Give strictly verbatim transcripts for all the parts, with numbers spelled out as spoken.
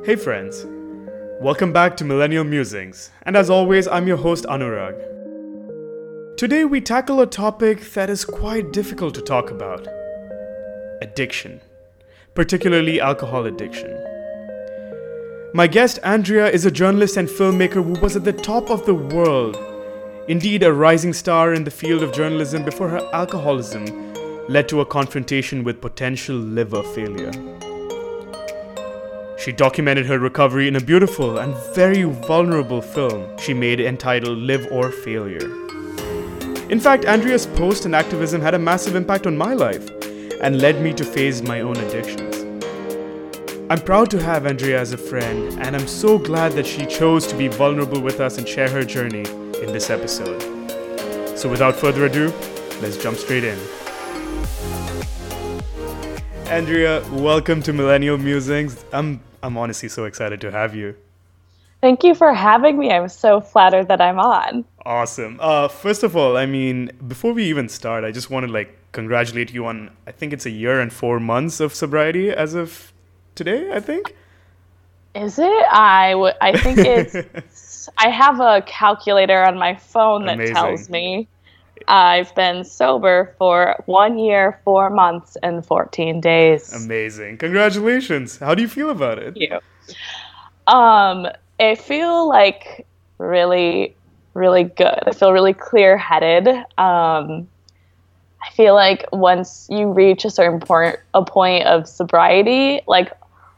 Hey friends, welcome back to Millennial Musings, and as always, I'm your host Anurag. Today we tackle a topic that is quite difficult to talk about: addiction, particularly alcohol addiction. My guest Andrea is a journalist and filmmaker who was at the top of the world, indeed a rising star in the field of journalism before her alcoholism led to a confrontation with potential liver failure. She documented her recovery in a beautiful and very vulnerable film she made entitled Live or Failure. In fact, Andrea's post and activism had a massive impact on my life and led me to face my own addictions. I'm proud to have Andrea as a friend, and I'm so glad that she chose to be vulnerable with us and share her journey in this episode. So without further ado, let's jump straight in. Andrea, welcome to Millennial Musings. I'm I'm honestly so excited to have you. Thank you for having me. I'm so flattered that I'm on. Awesome. Uh, first of all, I mean, before we even start, I just want to like congratulate you on, I think it's a year and four months of sobriety as of today, I think. Is it? I, w- I think it's, I have a calculator on my phone that Amazing. tells me I've been sober for one year, four months, and fourteen days. Amazing. Congratulations. How do you feel about it? Thank you. Um, I feel like really, really good. I feel really clear-headed. Um, I feel like once you reach a certain point, a point of sobriety, like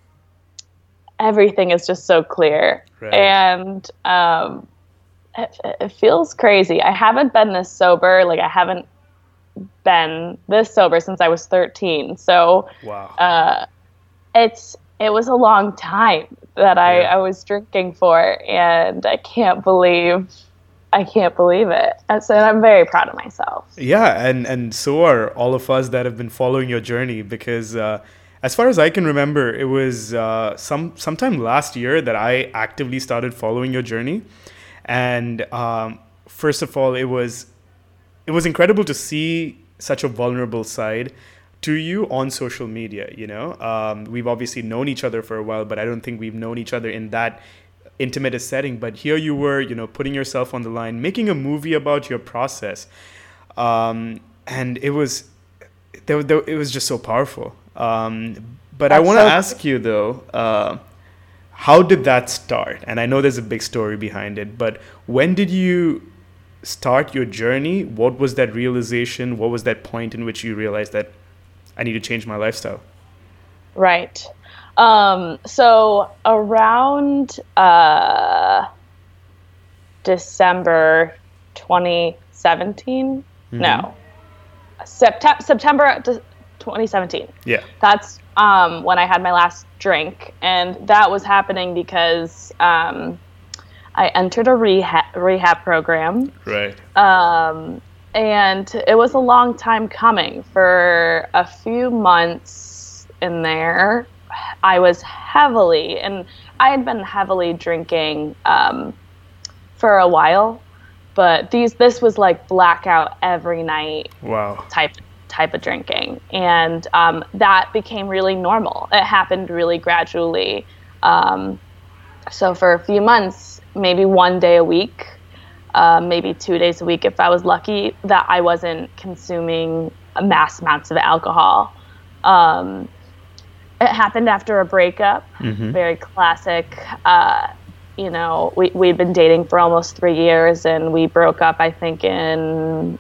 everything is just so clear. Right. And um, it, it feels crazy. I haven't been this sober. Like I haven't been this sober since I was thirteen. So Wow. uh, it's it was a long time that I, Yeah. I was drinking for, and I can't believe I can't believe it. And so I'm very proud of myself. Yeah, and, and so are all of us that have been following your journey, because uh, as far as I can remember, it was uh, some sometime last year that I actively started following your journey. And um, first of all, it was it was incredible to see such a vulnerable side to you on social media. You know, um, we've obviously known each other for a while, but I don't think we've known each other in that intimate a setting. But here you were, you know, putting yourself on the line, making a movie about your process, um, and it was there, there, it was just so powerful. Um, but I That's want to so ask you though. Uh, How did that start? And I know there's a big story behind it, but when did you start your journey? What was that realization? What was that point in which you realized that I need to change my lifestyle? Right. Um, so around uh, December twenty seventeen, Mm-hmm. no, Sept- September twenty seventeen. Yeah. That's um, when I had my last drink, and that was happening because um, I entered a rehab rehab program. Right. Um, and it was a long time coming. For a few months in there, I was heavily, and I had been heavily drinking um, for a while, but these this was like blackout every night Wow. type type of drinking, and um, that became really normal. It happened really gradually. Um, so for a few months, maybe one day a week, uh, maybe two days a week if I was lucky, that I wasn't consuming mass amounts of alcohol. Um, it happened after a breakup, Mm-hmm. very classic. Uh, you know, we, we'd been dating for almost three years, and we broke up, I think, in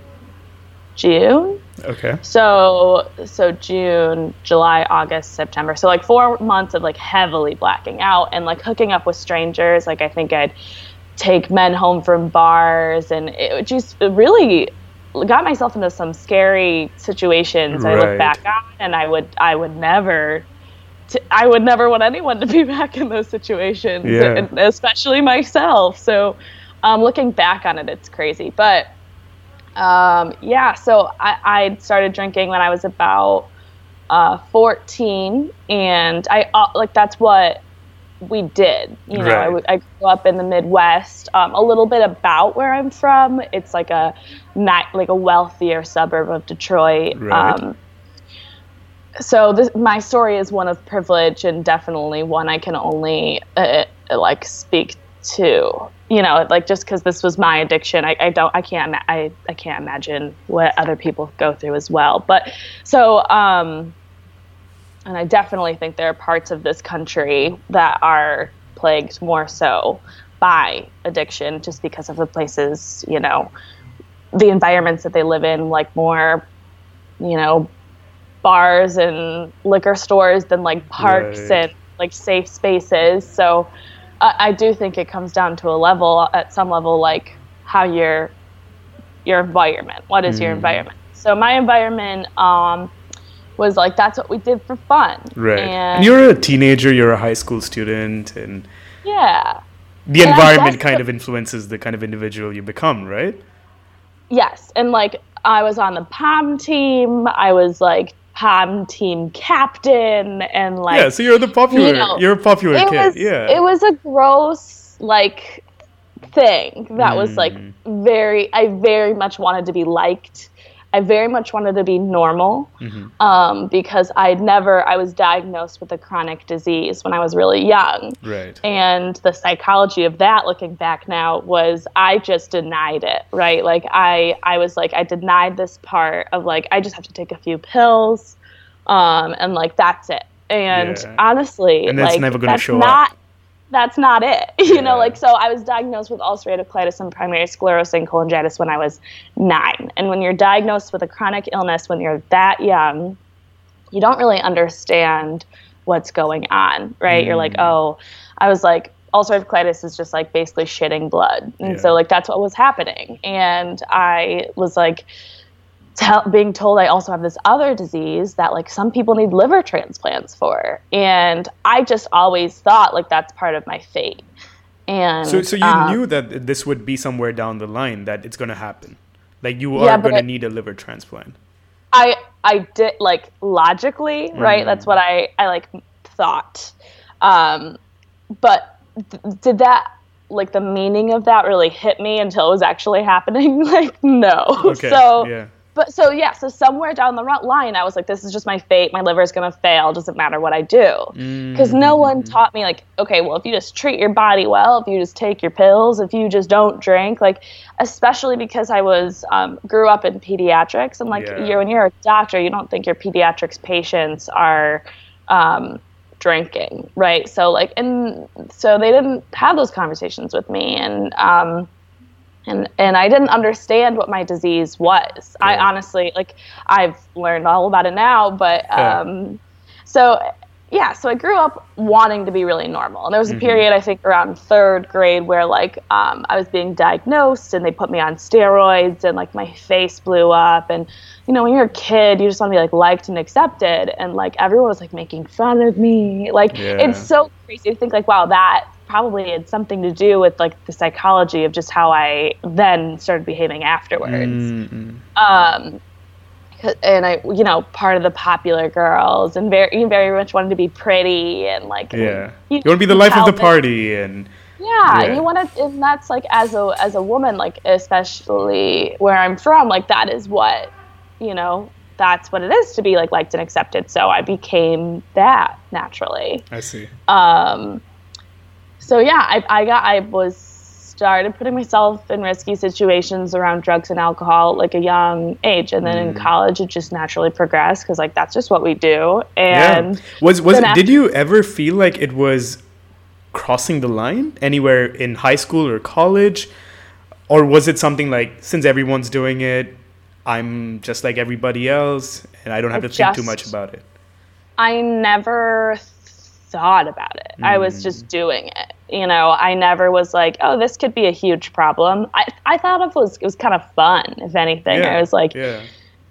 June. Okay. So, so June, July, August, September. So like four months of like heavily blacking out and like hooking up with strangers. Like I think I'd take men home from bars, and it just really got myself into some scary situations. I Right. look back on, and I would, I would never, t- I would never want anyone to be back in those situations, Yeah. and especially myself. So, um, looking back on it, it's crazy, but. Um, yeah, so I, I started drinking when I was about uh, fourteen, and I uh, like that's what we did. You know, Right. I, w- I grew up in the Midwest. Um, a little bit about where I'm from. It's like a not like a wealthier suburb of Detroit. Right. Um, so this, my story is one of privilege, and definitely one I can only uh, like speak to. You know, like just because this was my addiction, I, I don't, I can't, I, I can't imagine what other people go through as well. But so, um, and I definitely think there are parts of this country that are plagued more so by addiction, just because of the places, you know, the environments that they live in, like more, you know, bars and liquor stores than like parks right. and like safe spaces. So I, I do think it comes down to a level, at some level, like how your your environment. What is mm. your environment? So my environment um, was like, that's what we did for fun. Right. And, and you're a teenager, you're a high school student, and yeah, the and environment kind of influences the kind of individual you become, right? Yes. And like I was on the P O M team. I was like P O M team captain, and like yeah. So you're the popular. You know, you're a popular it kid. Was, yeah. It was a gross like thing that mm. was like very. I very much wanted to be liked. I very much wanted to be normal mm-hmm. um, because I'd never, I was diagnosed with a chronic disease when I was really young. Right. And the psychology of that, looking back now, was I just denied it, right? Like I, I was like, I denied this part of like, I just have to take a few pills um, and like, that's it. And yeah. honestly, and that's like, never going to show not, up. That's not it. You yeah. know, like, so I was diagnosed with ulcerative colitis and primary sclerosing cholangitis when I was nine. And when you're diagnosed with a chronic illness when you're that young, you don't really understand what's going on, right? Mm. You're like, oh, I was like, ulcerative colitis is just like basically shitting blood. And yeah. so like, that's what was happening. And I was like, Tell, being told I also have this other disease that like some people need liver transplants for, and I just always thought like that's part of my fate. And so, so you um, knew that this would be somewhere down the line that it's going to happen, like you yeah, are going to need a liver transplant. I I did like logically, mm. right? That's what I I like thought, um, but th- did that like the meaning of that really hit me until it was actually happening? Like no, okay. so. Yeah. But so, yeah, so somewhere down the line, I was like, this is just my fate. My liver is going to fail. Doesn't matter what I do. Because mm-hmm. no one taught me, like, okay, well, if you just treat your body well, if you just take your pills, if you just don't drink, like, especially because I was, um, grew up in pediatrics. And, like, yeah. you're, when you're a doctor, you don't think your pediatrics patients are um, drinking, right? So, like, and so they didn't have those conversations with me. And, um, And and I didn't understand what my disease was. Yeah. I honestly, like, I've learned all about it now, but, um, yeah. so, yeah, so I grew up wanting to be really normal. And there was a mm-hmm. period, I think, around third grade where, like, um, I was being diagnosed and they put me on steroids and, like, my face blew up. And, you know, when you're a kid, you just want to be, like, liked and accepted. And, like, everyone was, like, making fun of me. Like, yeah. it's so crazy to think, like, wow, that probably had something to do with like the psychology of just how I then started behaving afterwards. Mm-hmm. Um, and I, you know, part of the popular girls and very, you very much wanted to be pretty and like, yeah, you, you want to be the life of the party and yeah, yeah. you want to, and that's like as a, as a woman, like, especially where I'm from, like that is what, you know, that's what it is to be like liked and accepted. So I became that naturally. I see. Um, So yeah, I, I got I was started putting myself in risky situations around drugs and alcohol at like a young age, and then mm. in college it just naturally progressed because like that's just what we do. And yeah. was was it, after- did you ever feel like it was crossing the line anywhere in high school or college, or was it something like since everyone's doing it, I'm just like everybody else and I don't have I to just, think too much about it? I never thought about it. Mm. I was just doing it. You know, I never was like, oh, this could be a huge problem. I I thought it was it was kind of fun, if anything. Yeah. I was like, yeah.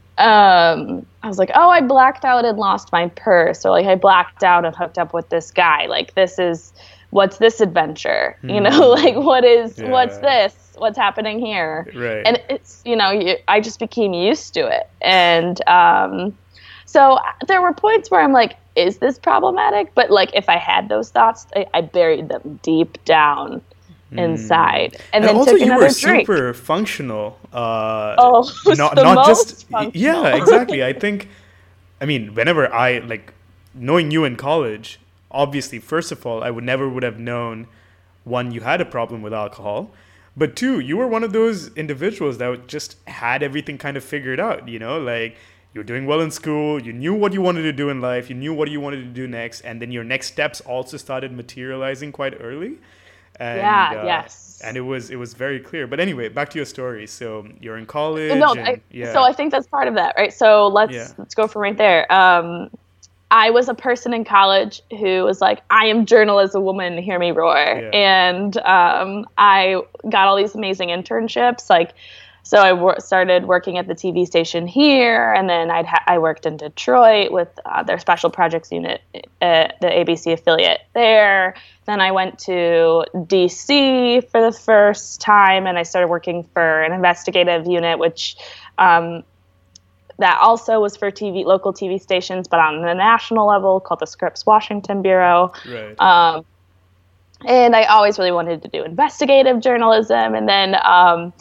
um, I was like, oh, I blacked out and lost my purse, or like I blacked out and hooked up with this guy. Like this is what's this adventure? Mm. You know, like what is yeah. what's this? What's happening here? Right. And it's you know, you, I just became used to it, and um, so there were points where I'm like, is this problematic? But like if I had those thoughts, I, I buried them deep down inside, and, and then also took you another were drink. super functional. Uh, oh, not the not most just functional. yeah, exactly. I think I mean, whenever I, like, knowing you in college, obviously, first of all, I would never would have known, one, you had a problem with alcohol, but two, you were one of those individuals that just had everything kind of figured out, you know, like you were doing well in school, you knew what you wanted to do in life, you knew what you wanted to do next, and then your next steps also started materializing quite early. And, yeah, uh, yes. And it was it was very clear. But anyway, back to your story. So you're in college. No, and, I, yeah. so I think that's part of that, right? So let's Yeah. let's go from right there. Um, I was a person in college who was like, I am journalism woman, hear me roar. Yeah. And um, I got all these amazing internships. Like, so I wor- started working at the T V station here, and then I'd ha- I worked in Detroit with uh, their special projects unit, uh, the A B C affiliate there. Then I went to D C for the first time, and I started working for an investigative unit, which um, that also was for T V, local T V stations, but on the national level, called the Scripps Washington Bureau. Right. Um, and I always really wanted to do investigative journalism. And then um,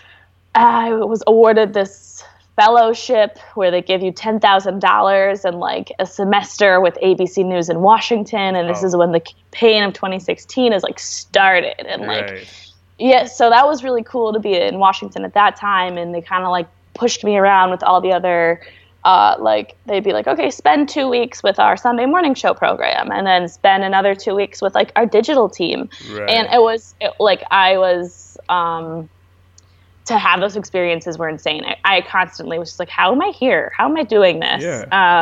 I was awarded this fellowship where they give you ten thousand dollars and like a semester with A B C News in Washington. And this Oh. is when the campaign of twenty sixteen is like started. And like, Right. yeah, so that was really cool to be in Washington at that time. And they kind of like pushed me around with all the other, uh, like, they'd be like, okay, spend two weeks with our Sunday morning show program, and then spend another two weeks with like our digital team. Right. And it was it, like, I was, um, to have those experiences were insane. I, I constantly was just like, how am I here? How am I doing this? Yeah. Uh,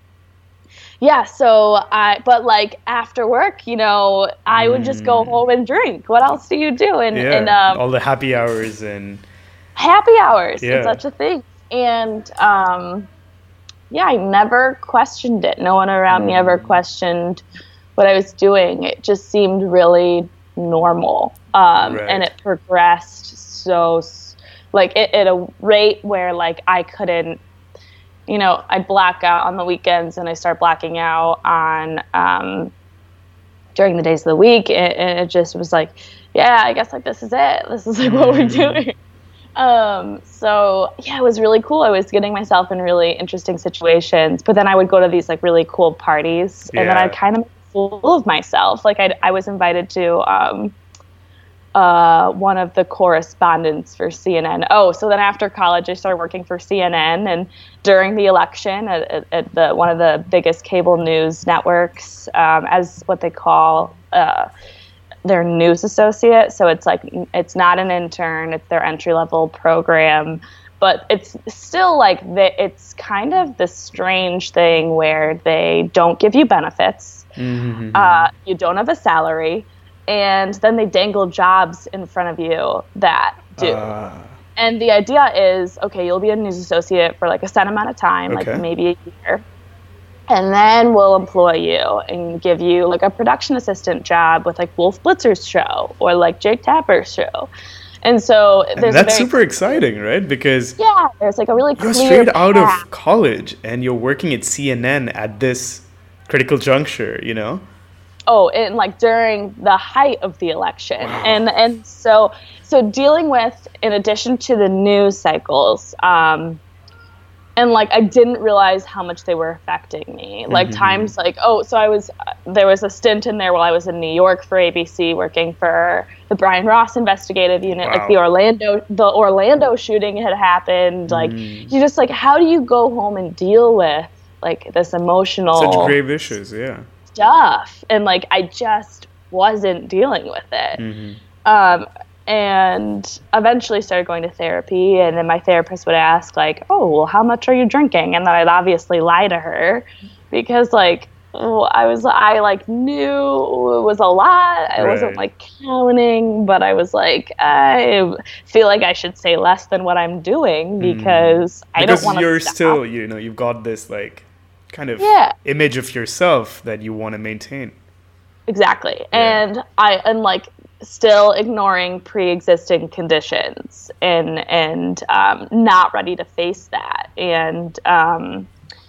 yeah. So I, but like after work, you know, I would just go home and drink. What else do you do? And, Yeah. and um, all the happy hours and happy hours Yeah. is such a thing. And um, yeah, I never questioned it. No one around me ever questioned what I was doing. It just seemed really normal. Um, Right. And it progressed so, s- like, it, at a rate where, like, I couldn't, you know, I'd black out on the weekends and I start blacking out on um, during the days of the week. And, and it just was like, yeah, I guess, like, this is it. This is, like, what we're doing. Um, so yeah, it was really cool. I was getting myself in really interesting situations, but then I would go to these like really cool parties, and then Yeah. I'd kind of make a fool of myself. Like I, I was invited to um, uh, one of the correspondents for C N N. Oh, so then after college, I started working for C N N, and during the election at, at, at the one of the biggest cable news networks, um, as what they call. Uh, their news associate, so it's like it's not an intern, it's their entry level program, but it's still like the, it's kind of this strange thing where they don't give you benefits, mm-hmm. uh, you don't have a salary, and then they dangle jobs in front of you that do. Uh, And the idea is, okay, you'll be a news associate for like a set amount of time, Okay. like maybe a year. And then we'll employ you and give you like a production assistant job with like Wolf Blitzer's show or like Jake Tapper's show. And so and there's that's a very, super exciting, right? Because yeah, there's like a really you're clear straight out path. of college and you're working at C N N at this critical juncture, you know? Oh, and like during the height of the election. And and so so dealing with, in addition to the news cycles, um, and like I didn't realize how much they were affecting me. Like Mhm. times like, oh, so I was, there was a stint in there while I was in New York for A B C working for the Brian Ross investigative unit. Wow. Like the Orlando, the Orlando shooting had happened. Like Mm. you just like, how do you go home and deal with like this emotional Such grave issues, yeah. stuff? And like, I just wasn't dealing with it. Mm-hmm. Um, and eventually started going to therapy, and then my therapist would ask like, oh, well, how much are you drinking? And then I'd obviously lie to her because like, oh, I was, I like knew it was a lot. I wasn't Right. like counting, but I was like, I feel like I should say less than what I'm doing because I Because don't want to you're stop. still, you know, you've got this like kind of Yeah. image of yourself that you want to maintain. Exactly. Yeah. And I and like still ignoring pre-existing conditions and and um, not ready to face that. And um,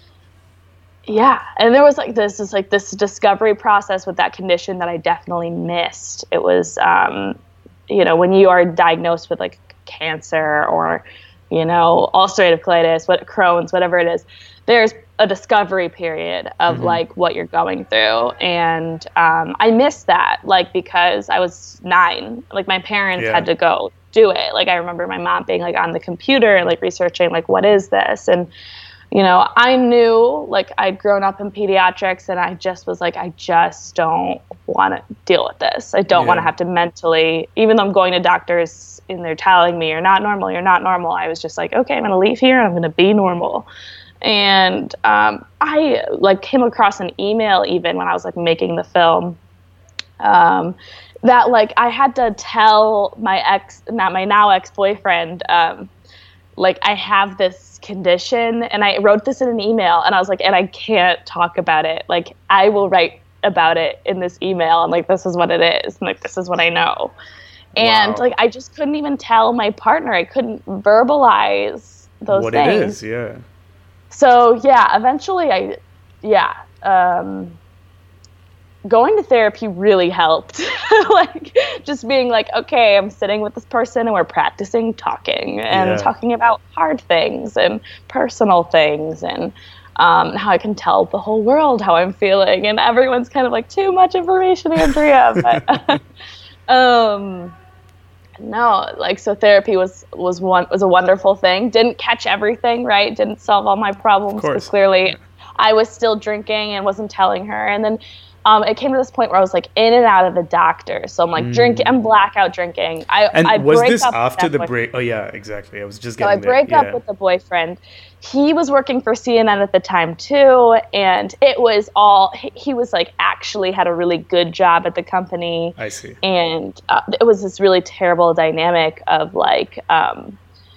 yeah, and there was like this is like this discovery process with that condition that I definitely missed. It was um, you know, when you are diagnosed with like cancer or, you know, ulcerative colitis, what Crohn's, whatever it is, there's a discovery period of Mm-hmm. like what you're going through. And um, I missed that, like, because I was nine, like my parents Yeah. had to go do it. Like I remember my mom being like on the computer and like researching like, what is this? And, you know, I knew like I'd grown up in pediatrics and I just was like, I just don't want to deal with this. I don't Yeah. want to have to mentally, even though I'm going to doctors and they're telling me you're not normal, you're not normal. I was just like, okay, I'm going to leave here and I'm going to be normal. And um, I like came across an email even when I was like making the film, um, that like I had to tell my ex, not my now ex-boyfriend, um, like I have this condition, and I wrote this in an email, and I was like, and I can't talk about it. Like I will write about it in this email, and like this is what it is, and like this is what I know. And Wow. like I just couldn't even tell my partner. I couldn't verbalize those What things. it is, yeah. So yeah, eventually I, yeah, um, going to therapy really helped. Like just being like, okay, I'm sitting with this person and we're practicing talking and Yeah. talking about hard things and personal things and um, how I can tell the whole world how I'm feeling. And everyone's kind of like, too much information, Andrea. But um, no, like, so therapy was, was one, was a wonderful thing. Didn't catch everything, right? Didn't solve all my problems, Of but course. clearly I was still drinking and wasn't telling her. And then um, it came to this point where I was like in and out of the doctor. So I'm like drinking, I'm blackout drinking. I, And I was break this up with after that the boy- break? Oh, yeah, exactly. I was just So I getting there. break Yeah. up with the boyfriend. He was working for C N N at the time too, and it was all, he, he was like actually had a really good job at the company. I see. And uh, it was this really terrible dynamic of like, um,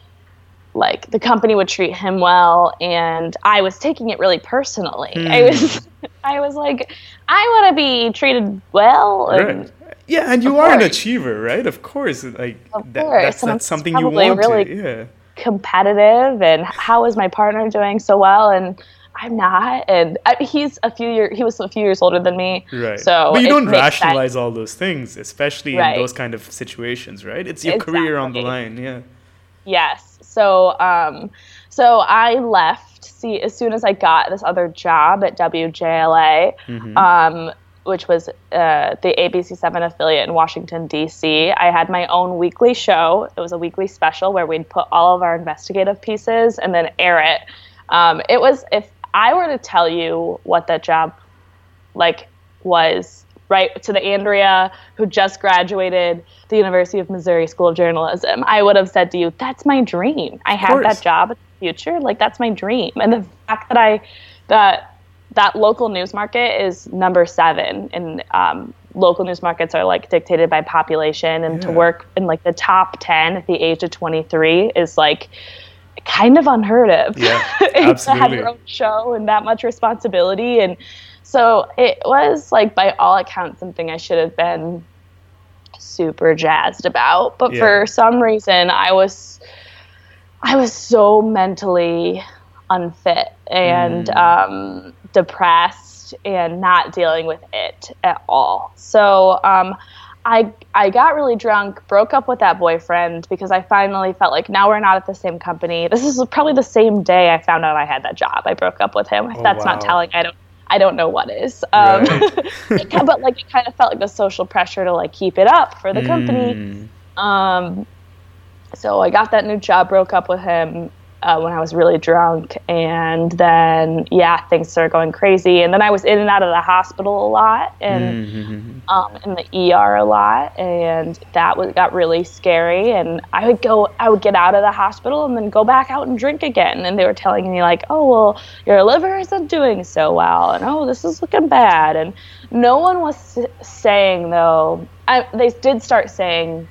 like the company would treat him well, and I was taking it really personally. I was, I was like, I want to be treated well. And Right. Yeah, and you Of are an course. achiever, right? Of course. Like Of that, course, that's and I'm that's something you probably want really- to. Yeah. competitive, and how is my partner doing so well, and I'm not. And I, he's a few years, he was a few years older than me. Right. So but you it don't makes rationalize sense. all those things, especially Right. in those kind of situations, right? It's your career on the Exactly. line. Yeah. Yes. So, um, so I left. See, as soon as I got this other job at W J L A, Mm-hmm. um, which was uh, the A B C seven affiliate in Washington D C, I had my own weekly show. It was a weekly special where we'd put all of our investigative pieces and then air it. Um, it was, if I were to tell you what that job like was, right, to the Andrea who just graduated the University of Missouri School of Journalism, I would have said to you, that's my dream. I have course. that job in the future. Like, that's my dream. And the fact that I, that that local news market is number seven, and um, local news markets are like dictated by population, and to Yeah. work in like the top ten at the age of twenty-three is like kind of unheard of. Yeah, And to have absolutely. your own show and that much responsibility. And so it was like, by all accounts, something I should have been super jazzed about. But Yeah. for some reason, I was, I was so mentally unfit and Mm. um, depressed and not dealing with it at all. So um, I I got really drunk, broke up with that boyfriend because I finally felt like now we're not at the same company. This is probably the same day I found out I had that job. I broke up with him. If Oh, that's not wow. telling, I don't I don't know what is. Um, Right. it kind- but like it kind of felt like the social pressure to like keep it up for the company. Mm. Um, so I got that new job, broke up with him uh, when I was really drunk, and then yeah, things started going crazy. And then I was in and out of the hospital a lot, and Mhm. um, in the E R a lot, and that was got really scary. And I would go, I would get out of the hospital and then go back out and drink again. And they were telling me like, oh well, your liver isn't doing so well, and oh this is looking bad. And no one was s- saying though. I, they did start saying.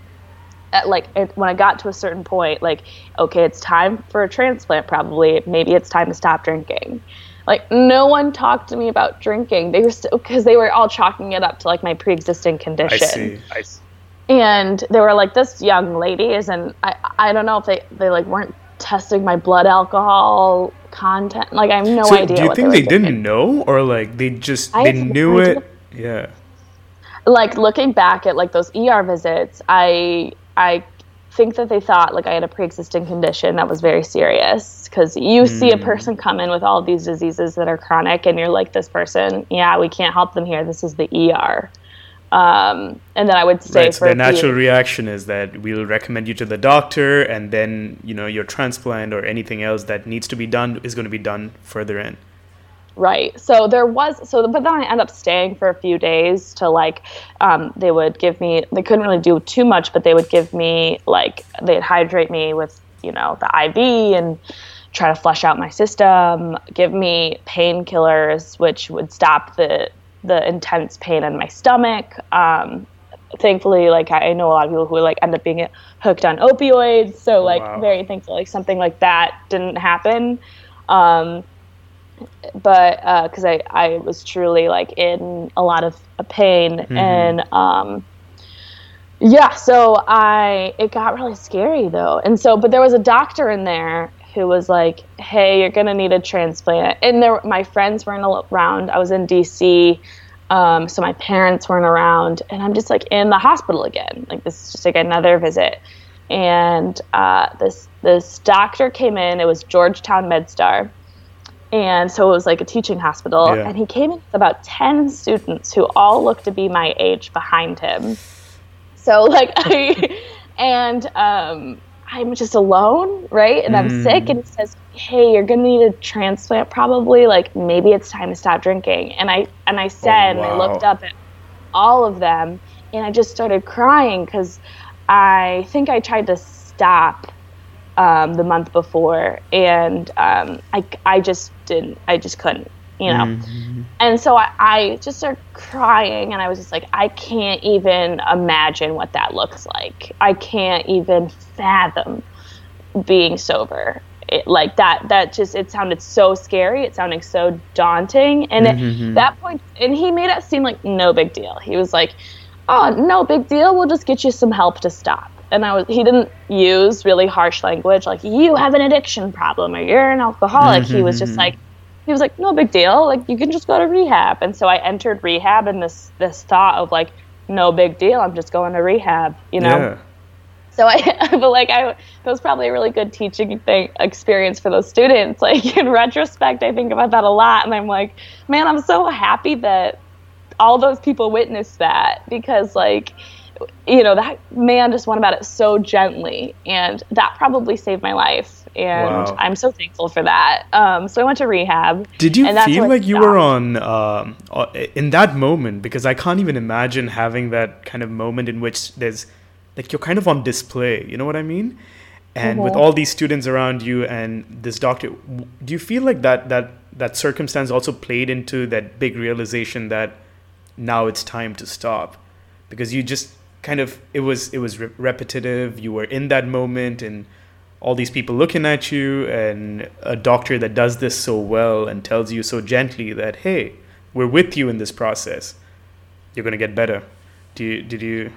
At like it, when I got to a certain point, like, okay, it's time for a transplant. Probably, maybe it's time to stop drinking. Like, no one talked to me about drinking. They were still, because they were all chalking it up to like my pre-existing I condition. see. I see. And they were like, this young lady isn't. I I don't know if they they like weren't testing my blood alcohol content. Like, I have no So idea. do you what think they, they were didn't doing. know, or like they just I they have no knew idea. it? Yeah. Like looking back at like those E R visits, I I think that they thought like I had a pre-existing condition that was very serious, because you mm. see a person come in with all of these diseases that are chronic and you're like, this person, yeah, we can't help them here. This is the E R. Um, and then I would stay right, for so their a natural few... reaction is that we'll recommend you to the doctor, and then, you know, your transplant or anything else that needs to be done is going to be done further in. Right. So there was, so, but then I ended up staying for a few days to like, um, they would give me, they couldn't really do too much, but they would give me like, they'd hydrate me with, you know, the I V and try to flush out my system, give me painkillers, which would stop the, the intense pain in my stomach. Um, thankfully, like I know a lot of people who like end up being hooked on opioids. So like wow. very thankful, like something like that didn't happen. Um, but uh because I, I was truly like in a lot of pain mm-hmm. and um yeah so I it got really scary though, and so but there was a doctor in there who was like, hey, you're gonna need a transplant. And there my friends weren't around. I was in D C, um so my parents weren't around, and I'm just like in the hospital again, like this is just like another visit. And uh this this doctor came in. It was Georgetown MedStar. And so it was like a teaching hospital, yeah. and he came in with about ten students who all looked to be my age behind him. So like I, and um, I'm just alone, right? And I'm mm. sick, and he says, hey, you're gonna need a transplant probably, like maybe it's time to stop drinking. And I, and I said, oh, wow. and I looked up at all of them, and I just started crying because I think I tried to stop Um, the month before, and um, I, I just didn't, I just couldn't, you know. Mm-hmm. And so I, I just started crying, and I was just like, I can't even imagine what that looks like. I can't even fathom being sober. It, like that, that just, it sounded so scary. It sounded so daunting. And mm-hmm. at that point, and he made it seem like no big deal. He was like, oh, no big deal. We'll just get you some help to stop. And I was, he didn't use really harsh language like, you have an addiction problem or you're an alcoholic. Mm-hmm. He was just like, he was like, no big deal. Like, you can just go to rehab. And so I entered rehab in this, this thought of like, no big deal. I'm just going to rehab, you know? Yeah. So I, but like, I, that was probably a really good teaching thing, experience for those students. Like in retrospect, I think about that a lot. And I'm like, man, I'm so happy that all those people witnessed that, because like, you know, that man just went about it so gently, and that probably saved my life. And wow. I'm so thankful for that. Um, so I went to rehab. Did you feel like you were on, um, in that moment, because I can't even imagine having that kind of moment in which there's, like, you're kind of on display, you know what I mean? And mm-hmm. with all these students around you and this doctor, do you feel like that, that, that circumstance also played into that big realization that now it's time to stop? Because you just kind of, it was it was re- repetitive. You were in that moment, and all these people looking at you, and a doctor that does this so well and tells you so gently that, hey, we're with you in this process. You're going to get better. Do you, did you?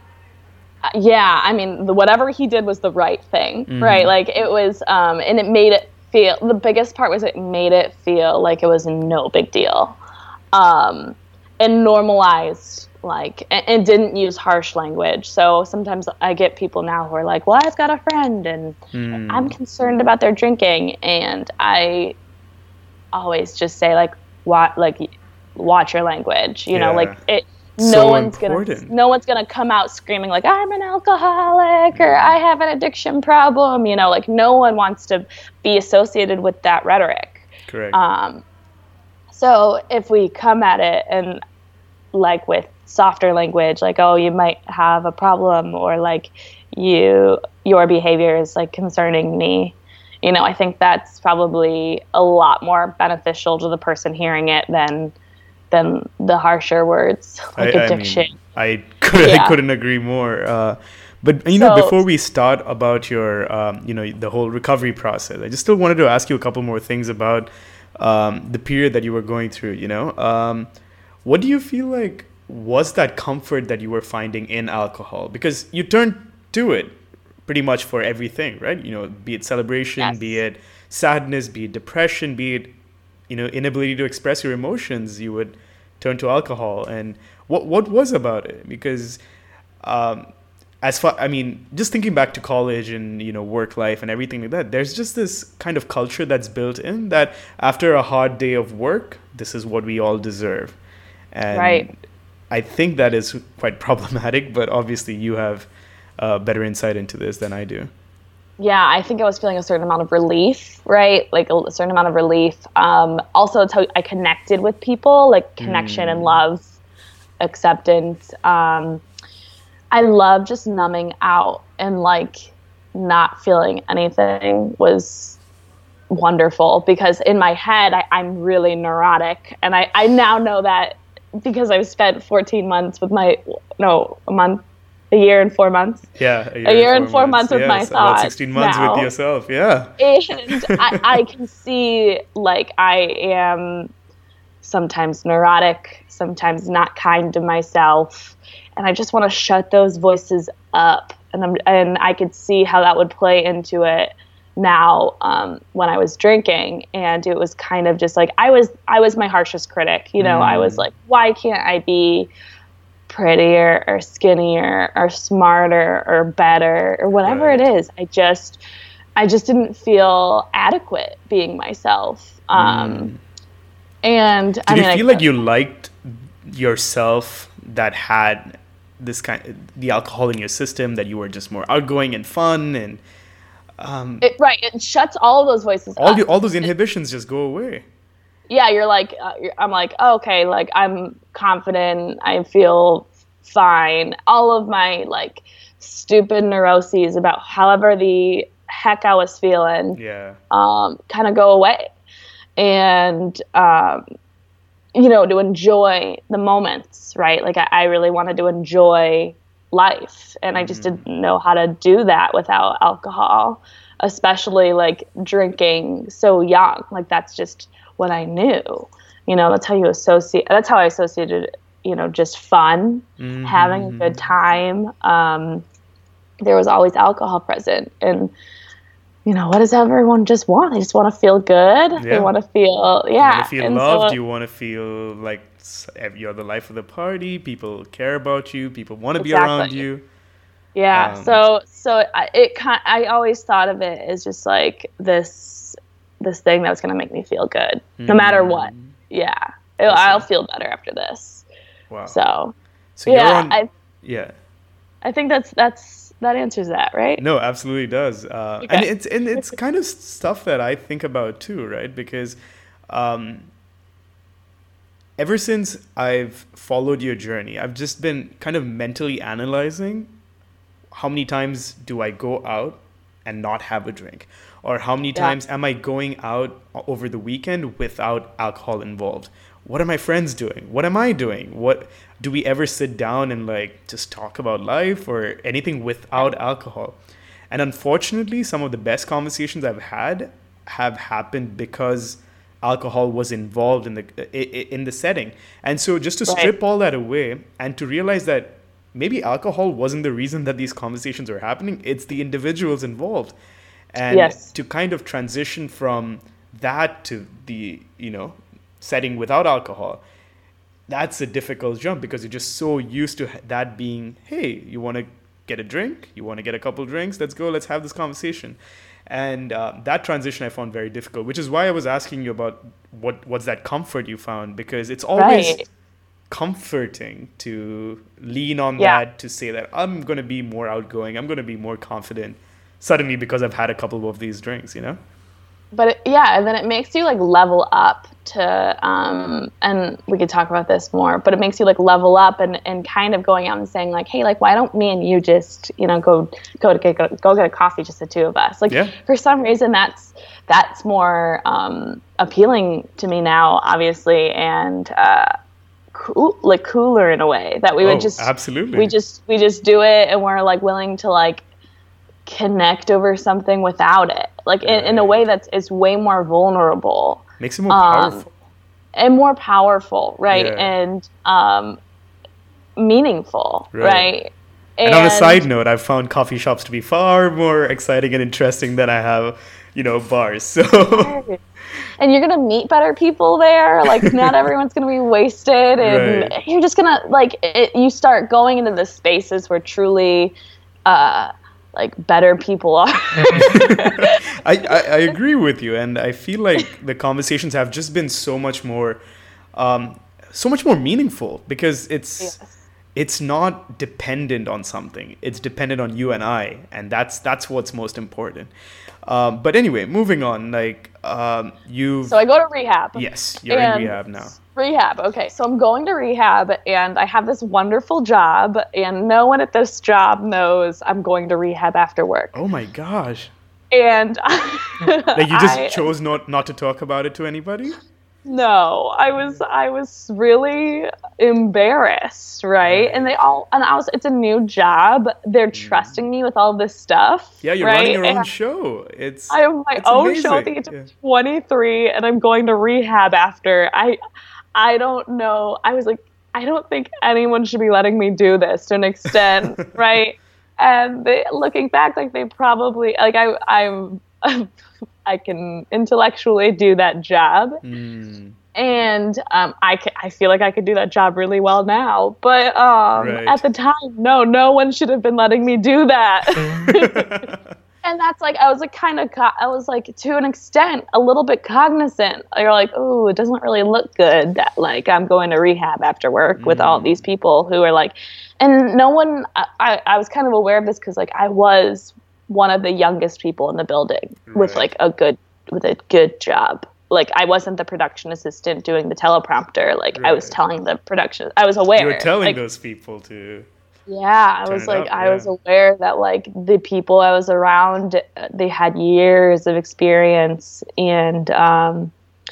Uh, yeah, I mean, the, whatever he did was the right thing, mm-hmm. right? Like it was, um, and it made it feel, the biggest part was it made it feel like it was no big deal. Um, and normalized, like, and, and didn't use harsh language. So sometimes I get people now who are like, well, I've got a friend and mm. I'm concerned about their drinking. And I always just say like, what, like, watch your language, you yeah. know, like it, no so one's important. gonna, no one's gonna come out screaming like, I'm an alcoholic or I have an addiction problem. You know, like no one wants to be associated with that rhetoric. Correct. Um, So if we come at it and like with softer language, like, oh, you might have a problem, or like you, your behavior is like concerning me, you know, I think that's probably a lot more beneficial to the person hearing it than, than the harsher words like I, addiction. I, mean, I, could, yeah. I couldn't agree more. Uh, but, you know, so, before we start about your, um, you know, the whole recovery process, I just still wanted to ask you a couple more things about Um, the period that you were going through, you know, um, what do you feel like was that comfort that you were finding in alcohol? Because you turned to it pretty much for everything, right? You know, be it celebration, yes. be it sadness, be it depression, be it, you know, inability to express your emotions, you would turn to alcohol. And what what was about it? Because um, as far, I mean, just thinking back to college and, you know, work life and everything like that, there's just this kind of culture that's built in that after a hard day of work, this is what we all deserve. And Right. I think that is quite problematic, but obviously you have uh, better insight into this than I do. Yeah, I think I was feeling a certain amount of relief, right? Like a certain amount of relief. Um, also, it's how I connected with people, like connection and love, acceptance. Um, I love just numbing out and like not feeling anything was wonderful, because in my head, I, I'm really neurotic. And I, I now know that because I've spent fourteen months with my, no, a month, a year and four months. Yeah, a year, a year and four months, months with yeah, my so thoughts. About sixteen months now. With yourself, yeah. And I, I can see, like, I am sometimes neurotic, sometimes not kind to myself, and I just want to shut those voices up. And I'm, and I could see how that would play into it now um, when I was drinking, and it was kind of just like I was I was my harshest critic. You know, mm. I was like, why can't I be prettier or skinnier or smarter or better or whatever right. it is? I just I just didn't feel adequate being myself. Um, mm. And did I mean, you feel I, like you liked yourself that had this kind the alcohol in your system, that you were just more outgoing and fun and um, it, right? It shuts all of those voices. All up. the, all those inhibitions just go away. Yeah, you're like, uh, you're, I'm like, oh, okay, like I'm confident, I feel fine. All of my like stupid neuroses about however the heck I was feeling, yeah, um, kind of go away, and um, you know, to enjoy the moments, right? Like I, I really wanted to enjoy life, and I just mm. didn't know how to do that without alcohol, especially like drinking so young. Like that's just what I knew, you know, that's how you associate, that's how I associated, you know, just fun, mm-hmm. having a good time. Um, there was always alcohol present, and, you know, what does everyone just want? They just want to feel good. Yeah. They want to feel, yeah. You want to feel and loved. So, you want to feel like you're the life of the party. People care about you. People want to exactly. be around you. Yeah. Um, so, so I, it kind I always thought of it as just like this, this thing that was going to make me feel good no mm. matter what. Yeah. It, I'll feel better after this. Wow. So, so yeah, you're on, I, yeah. I think that's, that's, that answers that, right? No, absolutely does. Uh, okay. And it's, and it's kind of stuff that I think about too, right? Because, um, ever since I've followed your journey, I've just been kind of mentally analyzing how many times do I go out and not have a drink? Or how many times yeah. am I going out over the weekend without alcohol involved? What are my friends doing? What am I doing? What do we ever sit down and like just talk about life or anything without alcohol? And unfortunately, some of the best conversations I've had have happened because alcohol was involved in the in the setting. And so just to strip right. all that away and to realize that maybe alcohol wasn't the reason that these conversations are happening, it's the individuals involved. And yes. to kind of transition from that to the, you know, setting without alcohol, that's a difficult jump because you're just so used to that being, hey, you want to get a drink? You want to get a couple drinks? Let's go. Let's have this conversation. And uh, that transition I found very difficult, which is why I was asking you about what what's that comfort you found, because it's always right. comforting to lean on yeah. that, to say that I'm going to be more outgoing. I'm going to be more confident suddenly because I've had a couple of these drinks, you know? But it, yeah, and then it makes you like level up to, um, and we could talk about this more, but it makes you like level up and, and kind of going out and saying like, hey, like, why don't me and you just, you know, go, go to get, go, go get a coffee, just the two of us. Like yeah. for some reason that's, that's more, um, appealing to me now, obviously. And, uh, cool, like cooler in a way that we oh, would just, absolutely. we just, we just do it. And we're like willing to like connect over something without it. Like in, in a way that is way more vulnerable. Makes it more powerful. Um, and more powerful, right? Yeah. And um, meaningful, right? right? And, and on a side note, I've found coffee shops to be far more exciting and interesting than I have, you know, bars. So. And you're gonna meet better people there. Like not everyone's gonna be wasted, and right. you're just gonna like it, you start going into the spaces where truly uh, like better people are. I, I, I agree with you, and I feel like the conversations have just been so much more, um, so much more meaningful because it's Yes. it's not dependent on something. It's dependent on you and I, and that's that's what's most important. Um, but anyway, moving on. Like um, you. So I go to rehab. Yes, you're and in rehab now. Rehab. Okay, so I'm going to rehab, and I have this wonderful job, and no one at this job knows I'm going to rehab after work. Oh my gosh! And Like you just I, chose not not to talk about it to anybody? No, I was I was really embarrassed, right? And they all and I was it's a new job. They're trusting me with all this stuff. Yeah, you're right? running your own And show. It's I have my it's own show at the amazing. age of Yeah. twenty-three, and I'm going to rehab after. I I don't know. I was like, I don't think anyone should be letting me do this to an extent, right? And they, looking back, like they probably like I I'm I can intellectually do that job. Mm, And um, I, ca- I feel like I could do that job really well now. But um, Right. at the time, no, no one should have been letting me do that. And that's like, I was like kind of, co- I was like to an extent a little bit cognizant. You're like, oh, it doesn't really look good that like I'm going to rehab after work with all these people who are like, and no one, I, I, I was kind of aware of this because like I was one of the youngest people in the building with Right. like a good, with a good job. Like I wasn't the production assistant doing the teleprompter. Like I was Right. telling the production, I was aware. You were telling like, those people to. yeah, I turn was it like, up, I yeah. was aware that like the people I was around, uh, they had years of experience, and um,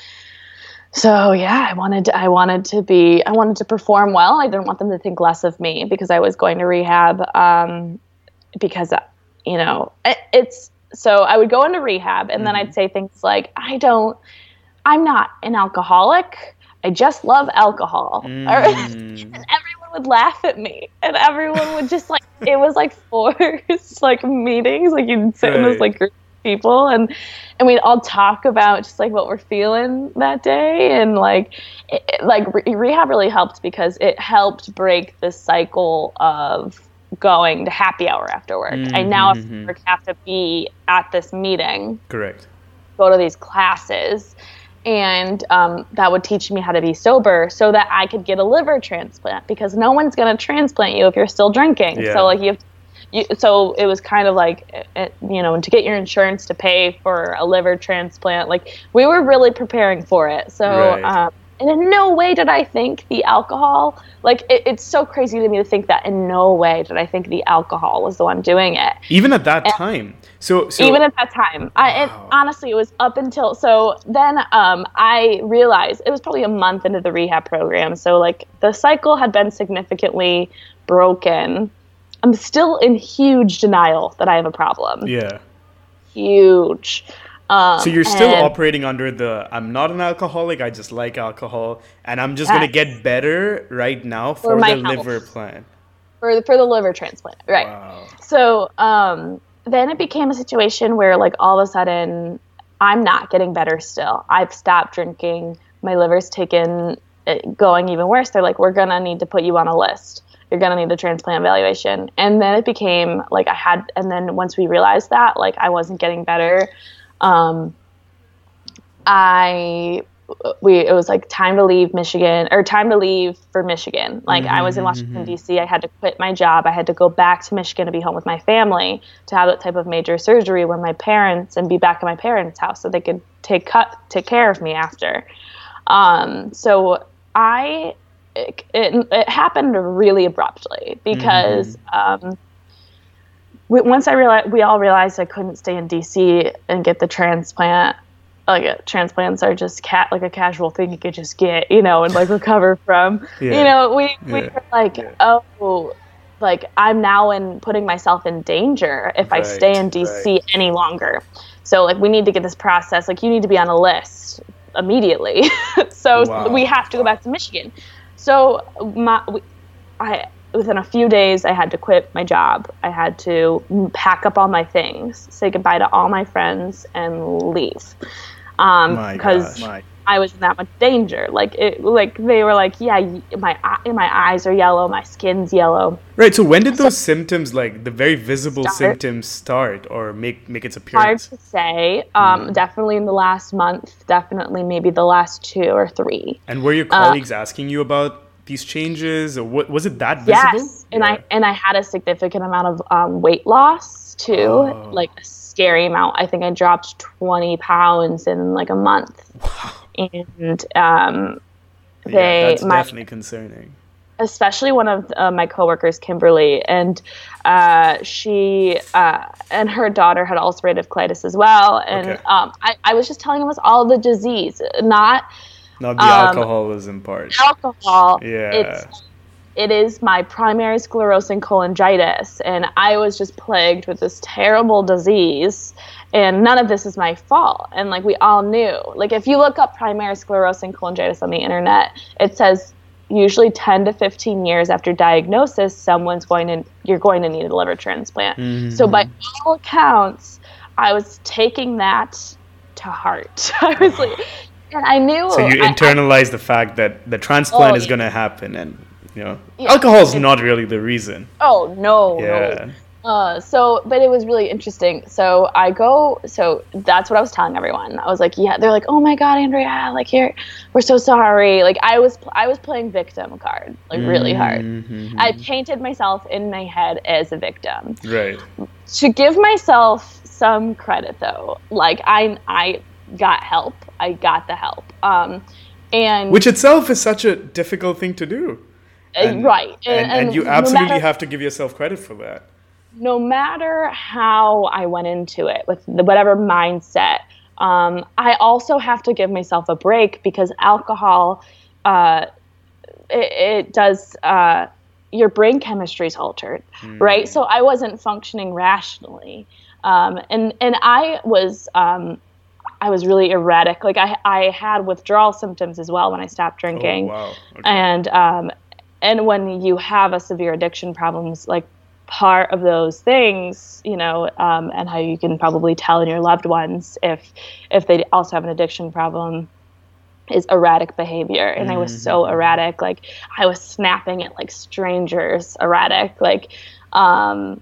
so yeah, I wanted, to, I wanted to be, I wanted to perform well. I didn't want them to think less of me because I was going to rehab. Um, because uh, you know, it, it's so I would go into rehab, and then Mm-hmm. I'd say things like, I don't, I'm not an alcoholic. I just love alcohol. Or- Mm. and everyone would laugh at me, and everyone would just like, it was like forced like meetings, like you'd sit in this Right. like group of people, and and we'd all talk about just like what we're feeling that day, and like it, it- like re- rehab really helped because it helped break the cycle of going to happy hour after work. I now Mhm. after work have to be at this meeting, Correct. go to these classes, and um, that would teach me how to be sober so that I could get a liver transplant, because no one's going to transplant you if you're still drinking. Yeah. So like you have to, you, so it was kind of like, it, you know, to get your insurance to pay for a liver transplant, like we were really preparing for it. So, Right. um, and in no way did I think the alcohol, like it, it's so crazy to me to think that in no way did I think the alcohol was the one doing it. Even at that time. So, so Even at that time, I, and Wow. honestly, it was up until so then um, I realized it was probably a month into the rehab program. So like the cycle had been significantly broken. I'm still in huge denial that I have a problem. yeah. Huge. Um, So you're still and- operating under the I'm not an alcoholic, I just like alcohol, and I'm just gonna Yes. get better right now for, For my the health. liver plan. for the, for the liver transplant, right? Wow. So um, then it became a situation where, like, all of a sudden, I'm not getting better still. I've stopped drinking. My liver's taken, it going even worse. They're like, we're going to need to put you on a list. You're going to need a transplant evaluation. And then it became, like, I had, and then once we realized that, like, I wasn't getting better, um, I... we it was like time to leave Michigan, or time to leave for Michigan. Like I was in Washington D C, I had to quit my job. I had to go back to Michigan to be home with my family, to have that type of major surgery where my parents, and be back at my parents' house so they could take cut take care of me after. Um, so I it, it, it happened really abruptly because um, we, once I realized we all realized I couldn't stay in D C and get the transplant. Like uh, transplants are just cat like a casual thing you could just get, you know, and like recover from. Yeah. You know, we we Yeah. were like, Yeah. oh, like I'm now in putting myself in danger if I Right, stay in D C right. any longer. So like we need to get this process. Like you need to be on a list immediately. So Wow. we have to go back to Michigan. So my we, I. Within a few days, I had to quit my job. I had to pack up all my things, say goodbye to all my friends, and leave. Um, My because gosh. I was in that much danger. Like it, like they were like, yeah, my my eyes are yellow, my skin's yellow. Right. So when did those so, symptoms, like the very visible start, symptoms, start or make make its appearance? Hard to say. Um, mm. Definitely in the last month. Definitely maybe the last two or three. And were your colleagues uh, asking you about these changes, or what, was it that visible? Yes, and yeah. I and I had a significant amount of um, weight loss too, oh. like a scary amount. I think I dropped twenty pounds in like a month. Wow. And um, they, yeah, that's my, definitely concerning. Especially one of uh, my coworkers, Kimberly, and uh, she uh, and her daughter had ulcerative colitis as well. And okay. um, I, I was just telling them it was all the disease, not not the um, alcoholism part. Alcohol. Yeah. It's, it is my primary sclerosing cholangitis, and I was just plagued with this terrible disease. And none of this is my fault. And like we all knew, like if you look up primary sclerosing cholangitis on the internet, it says usually ten to fifteen years after diagnosis, someone's going to, you're going to need a liver transplant. Mm-hmm. So by all accounts, I was taking that to heart. I was like, and I knew. So you I, internalize I, the fact that the transplant oh, is going to happen, and you know, yeah, alcohol is not really the reason. Oh no, yeah. no. Uh, so, but it was really interesting. So I go, so that's what I was telling everyone. I was like, yeah, they're like, oh my God, Andrea, like here, we're so sorry. Like I was, I was playing victim card, like really hard. Mm-hmm. I painted myself in my head as a victim. Right. To give myself some credit though, like I, I got help. I got the help. Um, and which itself is such a difficult thing to do. And, right. And, and, and, and you absolutely no matter, have to give yourself credit for that. No matter how I went into it with the, whatever mindset, um, I also have to give myself a break because alcohol, uh, it, it does, uh, your brain chemistry is altered, mm. right? So I wasn't functioning rationally. Um, and, and I was, um, I was really erratic. Like I, I had withdrawal symptoms as well when I stopped drinking. Oh, wow. Okay. And, um, and when you have a severe addiction problems, like, part of those things, you know, um, and how you can probably tell in your loved ones if if they also have an addiction problem is erratic behavior. And mm-hmm. I was so erratic, like I was snapping at like strangers, erratic, like um,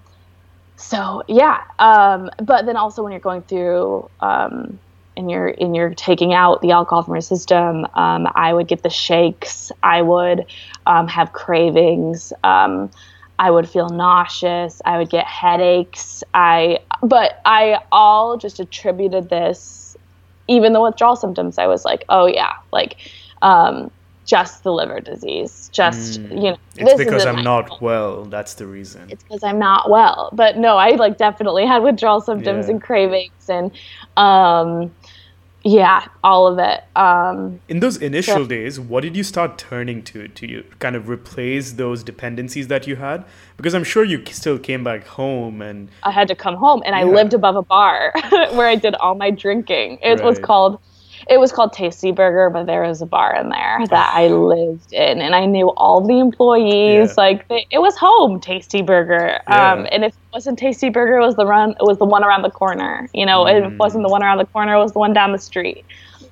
so yeah. Um, but then also when you're going through um, and you're and you're taking out the alcohol from your system, um, I would get the shakes. I would um, have cravings. Um, I would feel nauseous. I would get headaches. I, but I all just attributed this, even the withdrawal symptoms. I was like, oh yeah, like, um, just the liver disease. Just, mm. you know, it's because I'm not fault. well. That's the reason. It's because I'm not well. But no, I like definitely had withdrawal symptoms yeah. and cravings and, um, yeah, all of it. Um, In those initial so, days, what did you start turning to to you kind of replace those dependencies that you had? Because I'm sure you still came back home and... I had to come home and yeah. I lived above a bar where I did all my drinking. It right. was called... It was called Tasty Burger, but there was a bar in there that I lived in, and I knew all the employees. Yeah. Like they, it was home, Tasty Burger. Yeah. Um, and if it wasn't Tasty Burger, it was the run. It was the one around the corner. You know, mm. if it wasn't the one around the corner, it was the one down the street.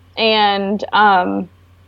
And um,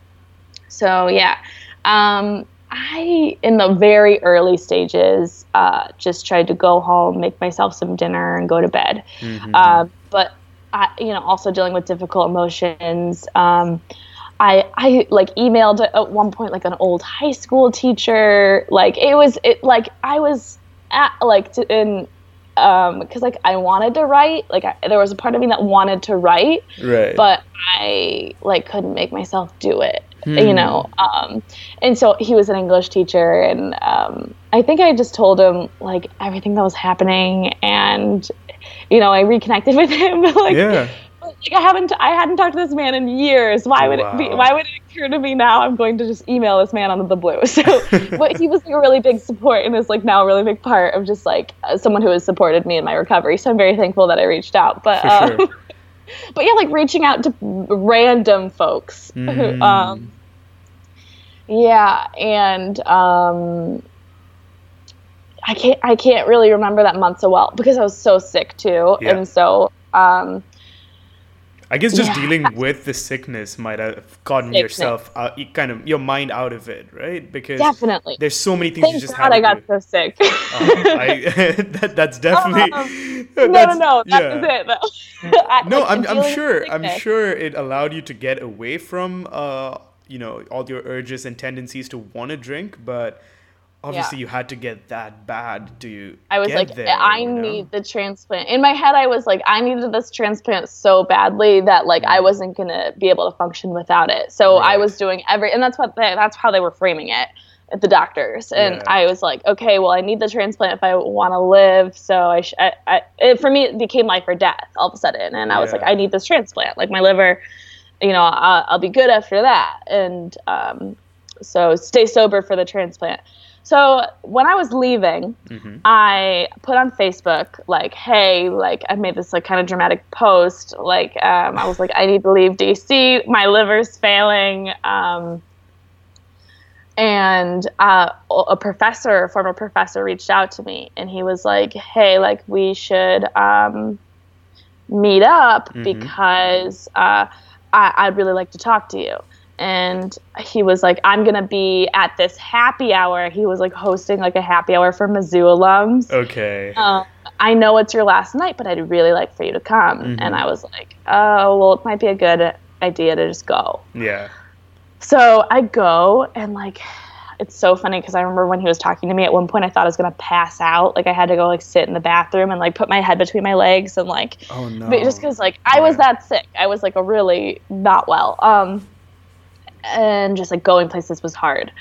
so yeah, um, I in the very early stages uh, just tried to go home, make myself some dinner, and go to bed. Mm-hmm. Uh, but I, you know, also dealing with difficult emotions. Um, I, I like emailed at one point, like an old high school teacher. Like it was, it like I was at like to, in, um, cause like I wanted to write, like I, there was a part of me that wanted to write, right. but I like couldn't make myself do it, hmm. you know? Um, and so he was an English teacher, and, um, I think I just told him like everything that was happening, and you know, I reconnected with him. like, yeah. like I haven't, I hadn't talked to this man in years. Why would wow. it be? Why would it occur to me now? I'm going to just email this man out of the blue. So, but he was like a really big support, and is like now a really big part of just like uh, someone who has supported me in my recovery. So I'm very thankful that I reached out. But, For um, sure. but yeah, like reaching out to random folks. Mm. um, yeah, and. Um, I can't I can't really remember that month so well because I was so sick too. Yeah. And so um I guess just Yeah. dealing with the sickness might have gotten Sickness. yourself out, you kind of your mind out of it, right? Because Definitely. there's so many things you Thank just God have I to got do. so sick. Oh, I, that, that's definitely Um, no, that's, no, no. That yeah. was it, though. I- No, like, I'm I'm dealing with sure I'm sickness. sure it allowed you to get away from uh you know all your urges and tendencies to want to drink, but obviously Yeah. you had to get that bad to I was get like, there. I you know? need the transplant. In my head, I was like, I needed this transplant so badly that like I wasn't gonna be able to function without it. So I Right. was doing every, and that's what they, that's how they were framing it, the doctors. And Yeah. I was like, okay, well, I need the transplant if I want to live. So I, sh- I, I it, for me, it became life or death all of a sudden. And I was like, Yeah. I need this transplant. Like my liver, you know, I'll, I'll be good after that. And um, so stay sober for the transplant. So when I was leaving, Mm-hmm. I put on Facebook, like, hey, like, I made this, like, kind of dramatic post. Like, um, I was like, I need to leave D C. My liver's failing. Um, and uh, a professor, a former professor, reached out to me. And he was like, hey, like, we should um, meet up Mm-hmm. because uh, I- I'd really like to talk to you. And he was like, I'm going to be at this happy hour. He was like hosting like a happy hour for Mizzou alums. Okay. Um, I know it's your last night, but I'd really like for you to come. Mhm. And I was like, oh, well, it might be a good idea to just go. Yeah. So I go, and like, it's so funny because I remember when he was talking to me at one point, I thought I was going to pass out. Like I had to go like sit in the bathroom and like put my head between my legs and like, Oh no. but just because like I was Yeah. that sick. I was like a really not well. Um, and just like going places was hard.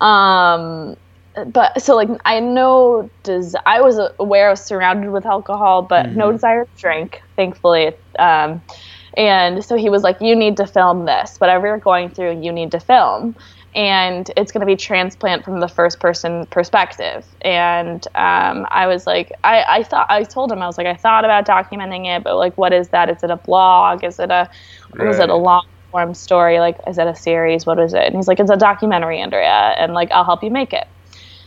Um, but so like I know des- I was aware I was surrounded with alcohol, but no Mhm. desire to drink, thankfully. Um, and so he was like, you need to film this, whatever you're going through, you need to film. And it's going to be transplant from the first person perspective. And um, I was like, I, I thought, I told him, I was like, I thought about documenting it, but like, what is that? Is it a blog? Is it a, was it a Right. long form story? Like, is it a series? What is it? And he's like, it's a documentary, Andrea, and like, I'll help you make it.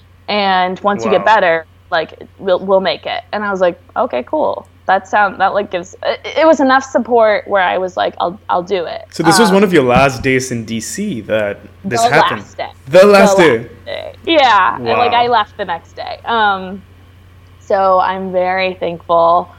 And once you Wow. get better, like, we'll we'll make it. And I was like, okay, cool. That sound that like gives it, it was enough support where I was like, I'll I'll do it. So this was Um, one of your last days in D C that this the happened. last day. The last The day. last day. Yeah, and like Wow. I left the next day. Um, so I'm very thankful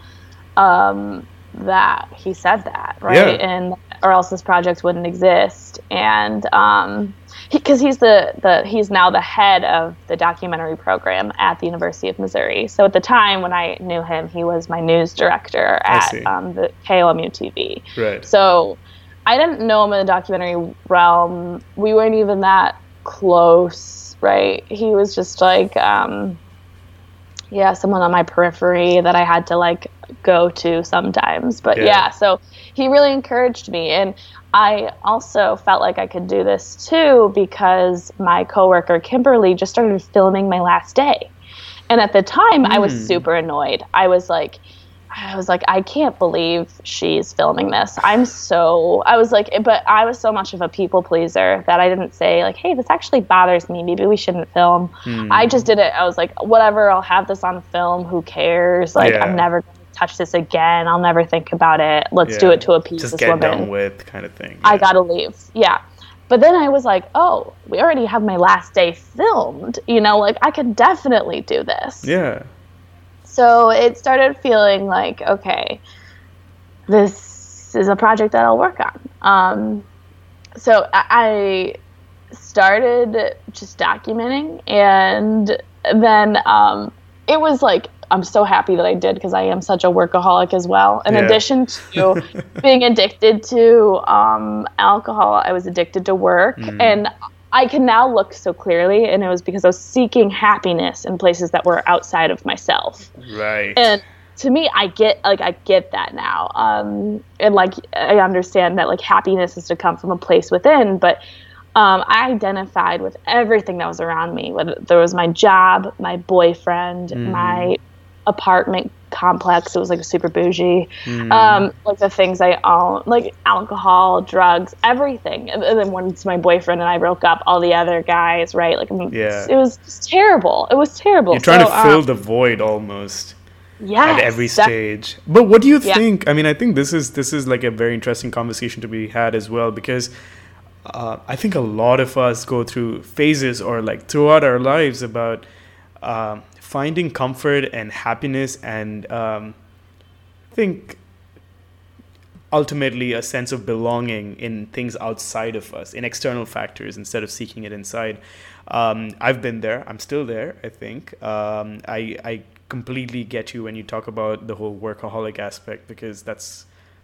um, that he said that, right? Yeah. And or else this project wouldn't exist. And um, because he, he's the the he's now the head of the documentary program at the University of Missouri. So at the time when I knew him, he was my news director I at see. um, the K O M U T V. Right. So I didn't know him in the documentary realm. We weren't even that close, right? He was just like, um, yeah, someone on my periphery that I had to like go to sometimes. But Yeah. yeah, so he really encouraged me. And I also felt like I could do this too because my coworker Kimberly just started filming my last day. And at the time I was Hmm. super annoyed. I was like, I was like, I can't believe she's filming this. I'm so, I was like, but I was so much of a people pleaser that I didn't say like, hey, this actually bothers me. Maybe we shouldn't film. Hmm. I just did it. I was like, whatever, I'll have this on film. Who cares? Like, Yeah. I'm never going to touch this again. I'll never think about it. Let's do Yeah. it to appease Just this get woman. done with kind of thing. I Yeah. gotta leave. Yeah. But then I was like, oh, we already have my last day filmed. You know, like I could definitely do this. Yeah. So it started feeling like, okay, this is a project that I'll work on. Um, so I I started just documenting, and then um, it was like, I'm so happy that I did because I am such a workaholic as well. In Yeah. addition to being addicted to um, alcohol, I was addicted to work. Mm. And I can now look so clearly, and it was because I was seeking happiness in places that were outside of myself. Right. And to me, I get like I get that now, um, and like I understand that like happiness is to come from a place within. But um, I identified with everything that was around me. Whether there was my job, my boyfriend, Mm. my apartment complex. It was like super bougie. Mm. Um, like the things I own, like alcohol, drugs, everything. And, and then once my boyfriend and I broke up, all the other guys, right? Like, Yeah. it was just terrible. It was terrible. You're trying So, to fill um, the void almost. Yes, at every stage. But what do you yeah. think? I mean, I think this is this is like a very interesting conversation to be had as well, because uh, I think a lot of us go through phases or like throughout our lives about um, finding comfort and happiness and um, I think ultimately a sense of belonging in things outside of us, in external factors, instead of seeking it inside. Um, I've been there. I'm still there, I think. Um, I, I completely get you when you talk about the whole workaholic aspect, because that's,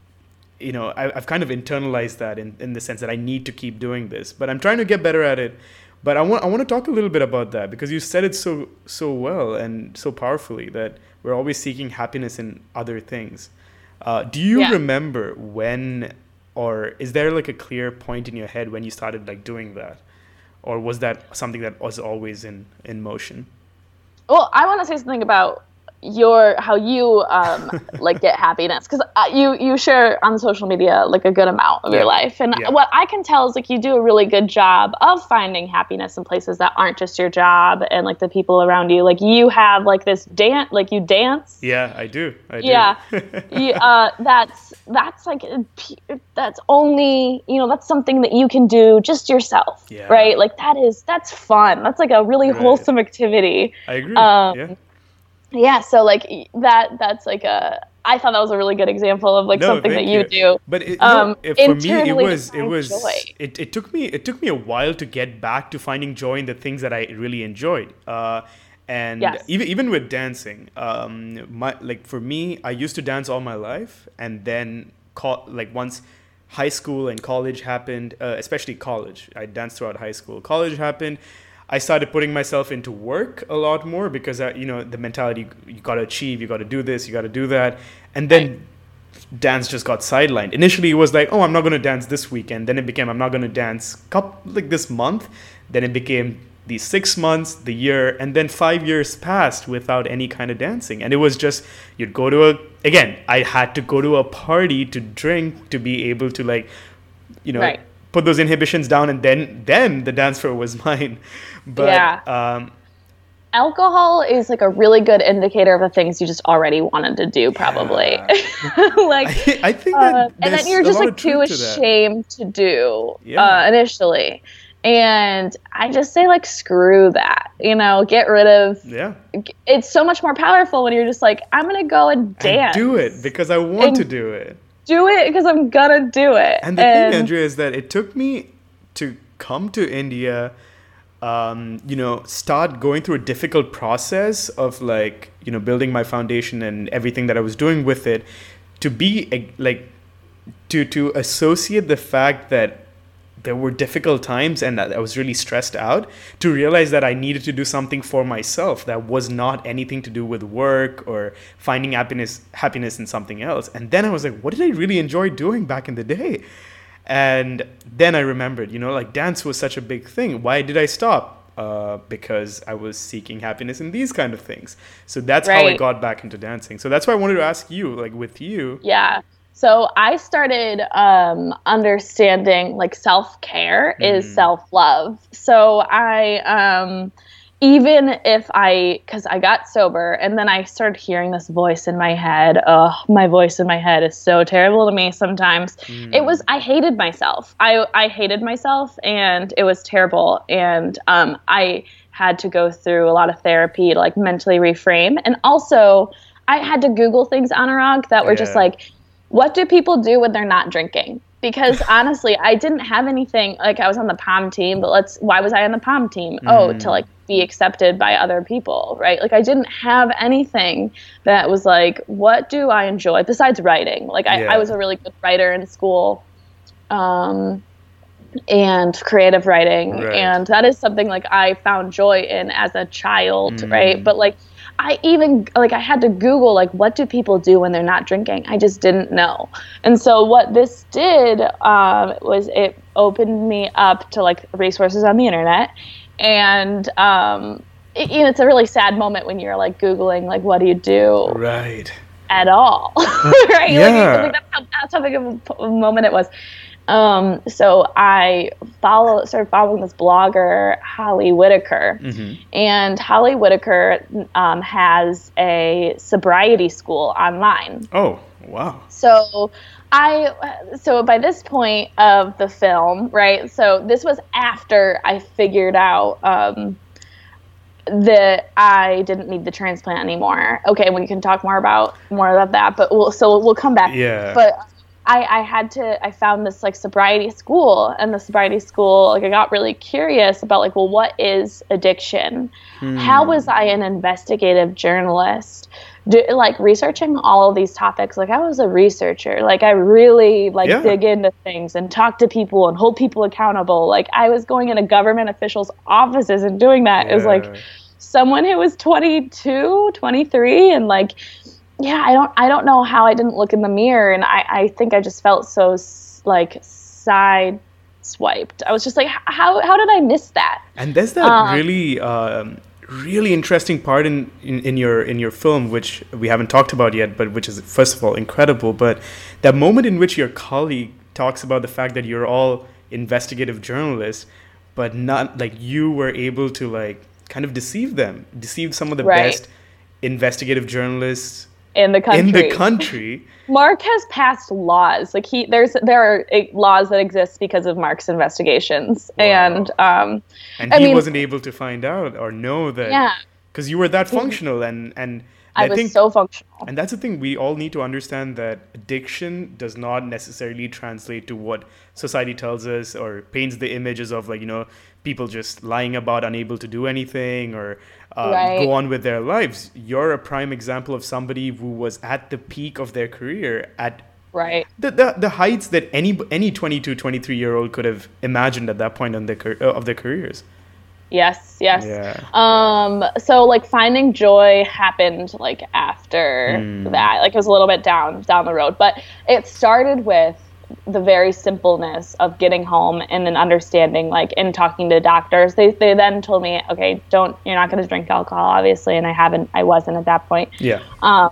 you know, I, I've kind of internalized that in, in the sense that I need to keep doing this, but I'm trying to get better at it. But I want I want to talk a little bit about that, because you said it so so well and so powerfully, that we're always seeking happiness in other things. Uh, do you yeah. remember when, or is there like a clear point in your head when you started like doing that? Or was that something that was always in, in motion? Well, I want to say something about your how you um like get happiness, because uh, you you share on social media like a good amount of yeah. your life, and yeah. what I can tell is like you do a really good job of finding happiness in places that aren't just your job and like the people around you. Like you have like this dance, like you dance. Yeah, I do. I do. Yeah, you, uh, that's that's like that's only you know that's something that you can do just yourself, yeah. right? Like that is that's fun. That's like a really right. wholesome activity. I agree. Um, yeah. Yeah, so like that that's like a I thought that was a really good example of like no, something that you, you do. But it, um, no, for me it was it was joy. it, it took me it took me a while to get back to finding joy in the things that I really enjoyed. Uh, and yes. even even with dancing, um, my like for me, I used to dance all my life, and then co- like once high school and college happened, uh, especially college, I danced throughout high school. College happened. I started putting myself into work a lot more, because, I, you know, the mentality, you got to achieve, you got to do this, you got to do that. And then right. dance just got sidelined. Initially, it was like, oh, I'm not going to dance this weekend. Then it became, I'm not going to dance couple, like this month. Then it became the six months, the year, and then five years passed without any kind of dancing. And it was just, you'd go to a, again, I had to go to a party to drink to be able to like, you know, right. put those inhibitions down, and then then the dance floor was mine. But yeah. um, alcohol is like a really good indicator of the things you just already wanted to do, probably. Yeah. like, I, I think that, uh, and then you're just like too ashamed to, to do yeah. uh, initially. And I just say like, screw that, you know, get rid of. Yeah. It's so much more powerful when you're just like, I'm gonna go and dance. And do it because I want and to do it. Do it because I'm gonna do it. And the and, thing, Andrea, is that it took me to come to India. Um, you know, start going through a difficult process of like, you know, building my foundation and everything that I was doing with it, to be like, to to associate the fact that there were difficult times and that I was really stressed out, to realize that I needed to do something for myself that was not anything to do with work or finding happiness happiness in something else. And then I was like, what did I really enjoy doing back in the day? And then I remembered, you know, like dance was such a big thing. Why did I stop? Uh, because I was seeking happiness in these kind of things. So that's right. how I got back into dancing. So that's why I wanted to ask you, like with you. Yeah. So I started um, understanding like self-care mm. is self-love. So I, um, even if I, because I got sober and then I started hearing this voice in my head. Oh, my voice in my head is so terrible to me sometimes. Mm. It was, I hated myself. I, I hated myself and it was terrible. And um, I had to go through a lot of therapy to like mentally reframe. And also I had to Google things, Anurag, that were yeah. just like, what do people do when they're not drinking? Because honestly, I didn't have anything, like I was on the P O M team, but let's, why was I on the P O M team? Mm. Oh, to like be accepted by other people, right? Like I didn't have anything that was like, what do I enjoy besides writing? Like I, yeah. I was a really good writer in school, um, and creative writing. Right. And that is something like I found joy in as a child, mm. right? But like, I even, like, I had to Google, like, what do people do when they're not drinking? I just didn't know. And so what this did um, was it opened me up to, like, resources on the internet. And, um, it, you know, it's a really sad moment when you're, like, Googling, like, what do you do? Right. At all. right? Yeah. Like, like, that's, how, that's how big of a moment it was. Um, so I follow, started following this blogger, Holly Whitaker, Mm-hmm. and Holly Whitaker um, has a sobriety school online. Oh, wow. So I, so by this point of the film, right? So this was after I figured out um, that I didn't need the transplant anymore. Okay, we can talk more about more about that, but we'll so we'll come back. Yeah. But I, I had to, I found this like sobriety school, and the sobriety school, like I got really curious about like, well, what is addiction? Hmm. How was I an investigative journalist? Do, like researching all of these topics, like I was a researcher, like I really like Yeah. dig into things and talk to people and hold people accountable. Like I was going into government officials' offices and doing that as like Yeah. someone who was twenty-two, twenty-three, and like, yeah, I don't, I don't know how I didn't look in the mirror, and I, I think I just felt so s- like side swiped. I was just like, how, how did I miss that? And there's that Um, really, um, really interesting part in, in, in your in your film, which we haven't talked about yet, but which is first of all incredible. But that moment in which your colleague talks about the fact that you're all investigative journalists, but not like you were able to like kind of deceive them, deceive some of the Right. best investigative journalists In the country. in the country. Mark has passed laws. Like he, there's there are uh, laws that exist because of Mark's investigations, Wow. and um, And I he mean- wasn't able to find out or know that, yeah, because you were that functional, and and I, I was think so functional. And that's the thing, we all need to understand that addiction does not necessarily translate to what society tells us or paints the images of, like, you know, people just lying about, unable to do anything, or um, Right. go on with their lives. You're a prime example of somebody who was at the peak of their career, at Right. the, the, the heights that any any twenty-two, twenty-three year old could have imagined at that point in their, car- uh, of their careers. Yes. Yes. Yeah. Um. So like finding joy happened like after Mm. that. Like it was a little bit down down the road, but it started with the very simpleness of getting home and then understanding, like, in talking to doctors. They they then told me, okay, don't you're not going to drink alcohol, obviously, and I haven't. I wasn't at that point. Yeah. Um.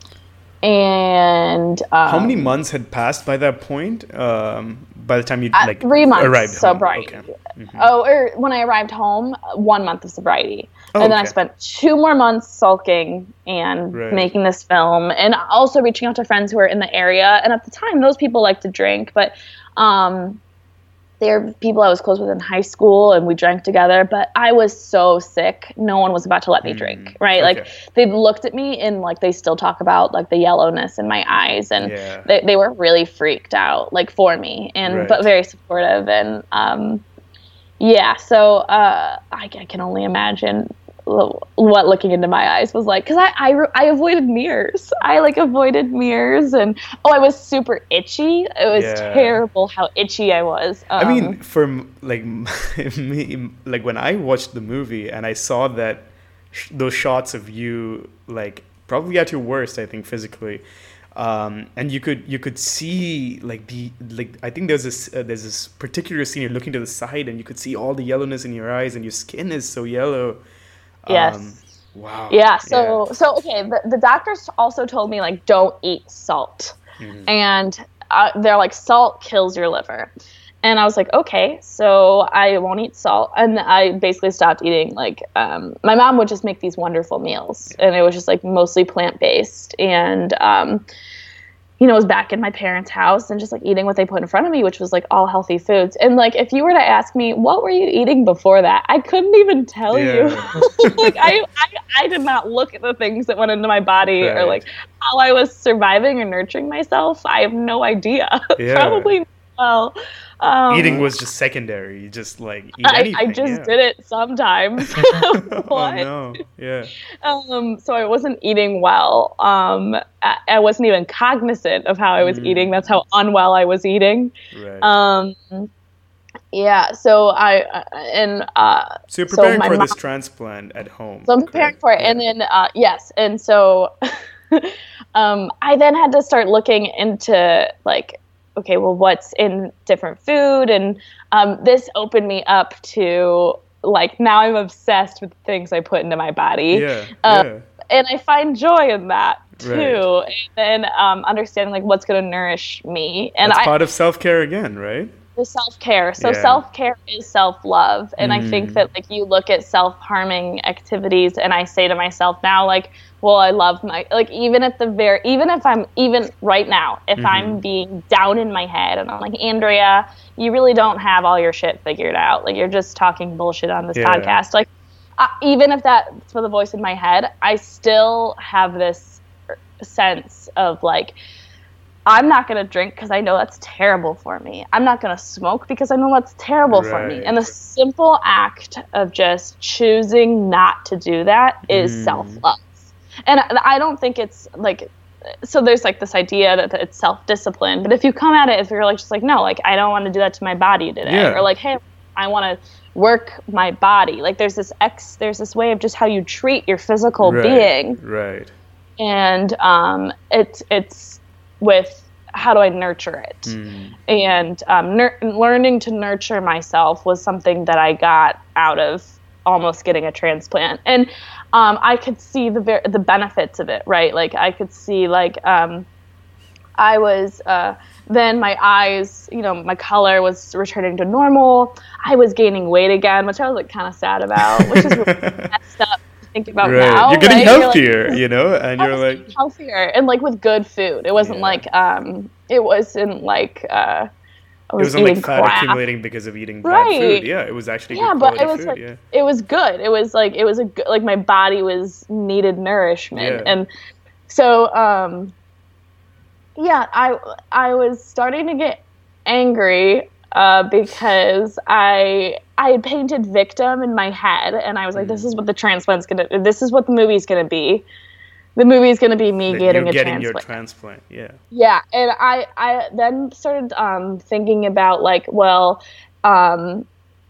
And um, How many months had passed by that point? Um, by the time you Uh, like three months arrived home? sobriety. Okay. Mhm. Oh, or when I arrived home, one month of sobriety. Oh, and then I okay. spent two more months sulking and Right. making this film, and also reaching out to friends who were in the area. And at the time, those people liked to drink, but um, they're people I was close with in high school, and we drank together. But I was so sick, no one was about to let me drink, right? Like, okay. they looked at me, and like they still talk about like the yellowness in my eyes, and Yeah. they, they were really freaked out, like, for me, and Right. but very supportive. And um, yeah, so uh, I, I can only imagine lo- what looking into my eyes was like, because I, I re- I avoided mirrors. I like avoided mirrors, and oh, I was super itchy. It was Yeah. terrible how itchy I was. Um, I mean, for m- like me, like when I watched the movie and I saw that sh- those shots of you, like probably at your worst, I think physically, um, and you could you could see like the like I think there's this uh, there's this particular scene you're looking to the side and you could see all the yellowness in your eyes and your skin is so yellow. Yes. Um, wow. Yeah. So so okay. The, the doctors also told me, like, don't eat salt, Mhm. and uh, they're like, salt kills your liver. And I was like, okay, so I won't eat salt. And I basically stopped eating. Like, um, my mom would just make these wonderful meals, and it was just like mostly plant based. And, um, you know, I was back in my parents' house and just like eating what they put in front of me, which was like all healthy foods. And like, if you were to ask me, what were you eating before that? I couldn't even tell you. Yeah. Like, I, I, I did not look at the things that went into my body, or Right. like how I was surviving or nurturing myself. I have no idea. Yeah. Probably not well. Um, Eating was just secondary. You just like eat I, anything. I just yeah. did it sometimes. Oh What? no. Yeah. Um, so I wasn't eating well. Um, I, I wasn't even cognizant of how I was Mm. eating. That's how unwell I was eating. Right. Um, yeah. So I uh, and uh, so you're so preparing my for this mom- transplant at home. So I'm preparing correct? for it, and Yeah. then uh, yes, and so um, I then had to start looking into, like, okay, well, what's in different food, and um, this opened me up to, like, now I'm obsessed with things I put into my body. Yeah. Uh, yeah. and I find joy in that too, Right. and um, understanding like what's going to nourish me. And That's I, part of self-care again, right? the self-care. So Yeah. self-care is self-love. And I think Mm. that like you look at self-harming activities and I say to myself now, like, well, I love my, like even at the very, even if I'm, even right now, if Mhm. I'm being down in my head and I'm like, Andrea, you really don't have all your shit figured out. Like you're just talking bullshit on this Yeah. podcast. Like uh, even if that's for the voice in my head, I still have this sense of like, I'm not going to drink because I know that's terrible for me. I'm not going to smoke because I know that's terrible for me. Right. And the simple act of just choosing not to do that is Mm. self-love. And I don't think it's like, so there's like this idea that it's self-discipline. But if you come at it, if you're like, just like, no, like, I don't want to do that to my body today. Yeah. Or like, hey, I want to work my body. Like there's this ex, there's this way of just how you treat your physical Right. being. Right. And um, it's, it's with how do I nurture it? Mm. And um, nur- learning to nurture myself was something that I got out of almost getting a transplant. And um, I could see the ver- the benefits of it, right? Like I could see like um, I was uh, then my eyes, you know, my color was returning to normal. I was gaining weight again, which I was like kind of sad about, which is really messed up to think about Right. now. You're getting right? You're healthier, like, you know, and I you're was like, getting healthier and like with good food. It wasn't Yeah. like um, it wasn't like uh, I it was wasn't like eating fat crap. accumulating because of eating bad Right. food. Yeah, it was actually Yeah, good but quality it was food. like Yeah. it was good. It was like it was a good, like my body was needed nourishment, Yeah. and so um, yeah, I I was starting to get angry uh, because I I had painted victim in my head, and I was like, this is what the transplant's gonna, this is what the movie's gonna be. The movie's gonna be me That getting you're a getting transplant. your transplant. Yeah. Yeah, and I, I then started um, thinking about like, well, um,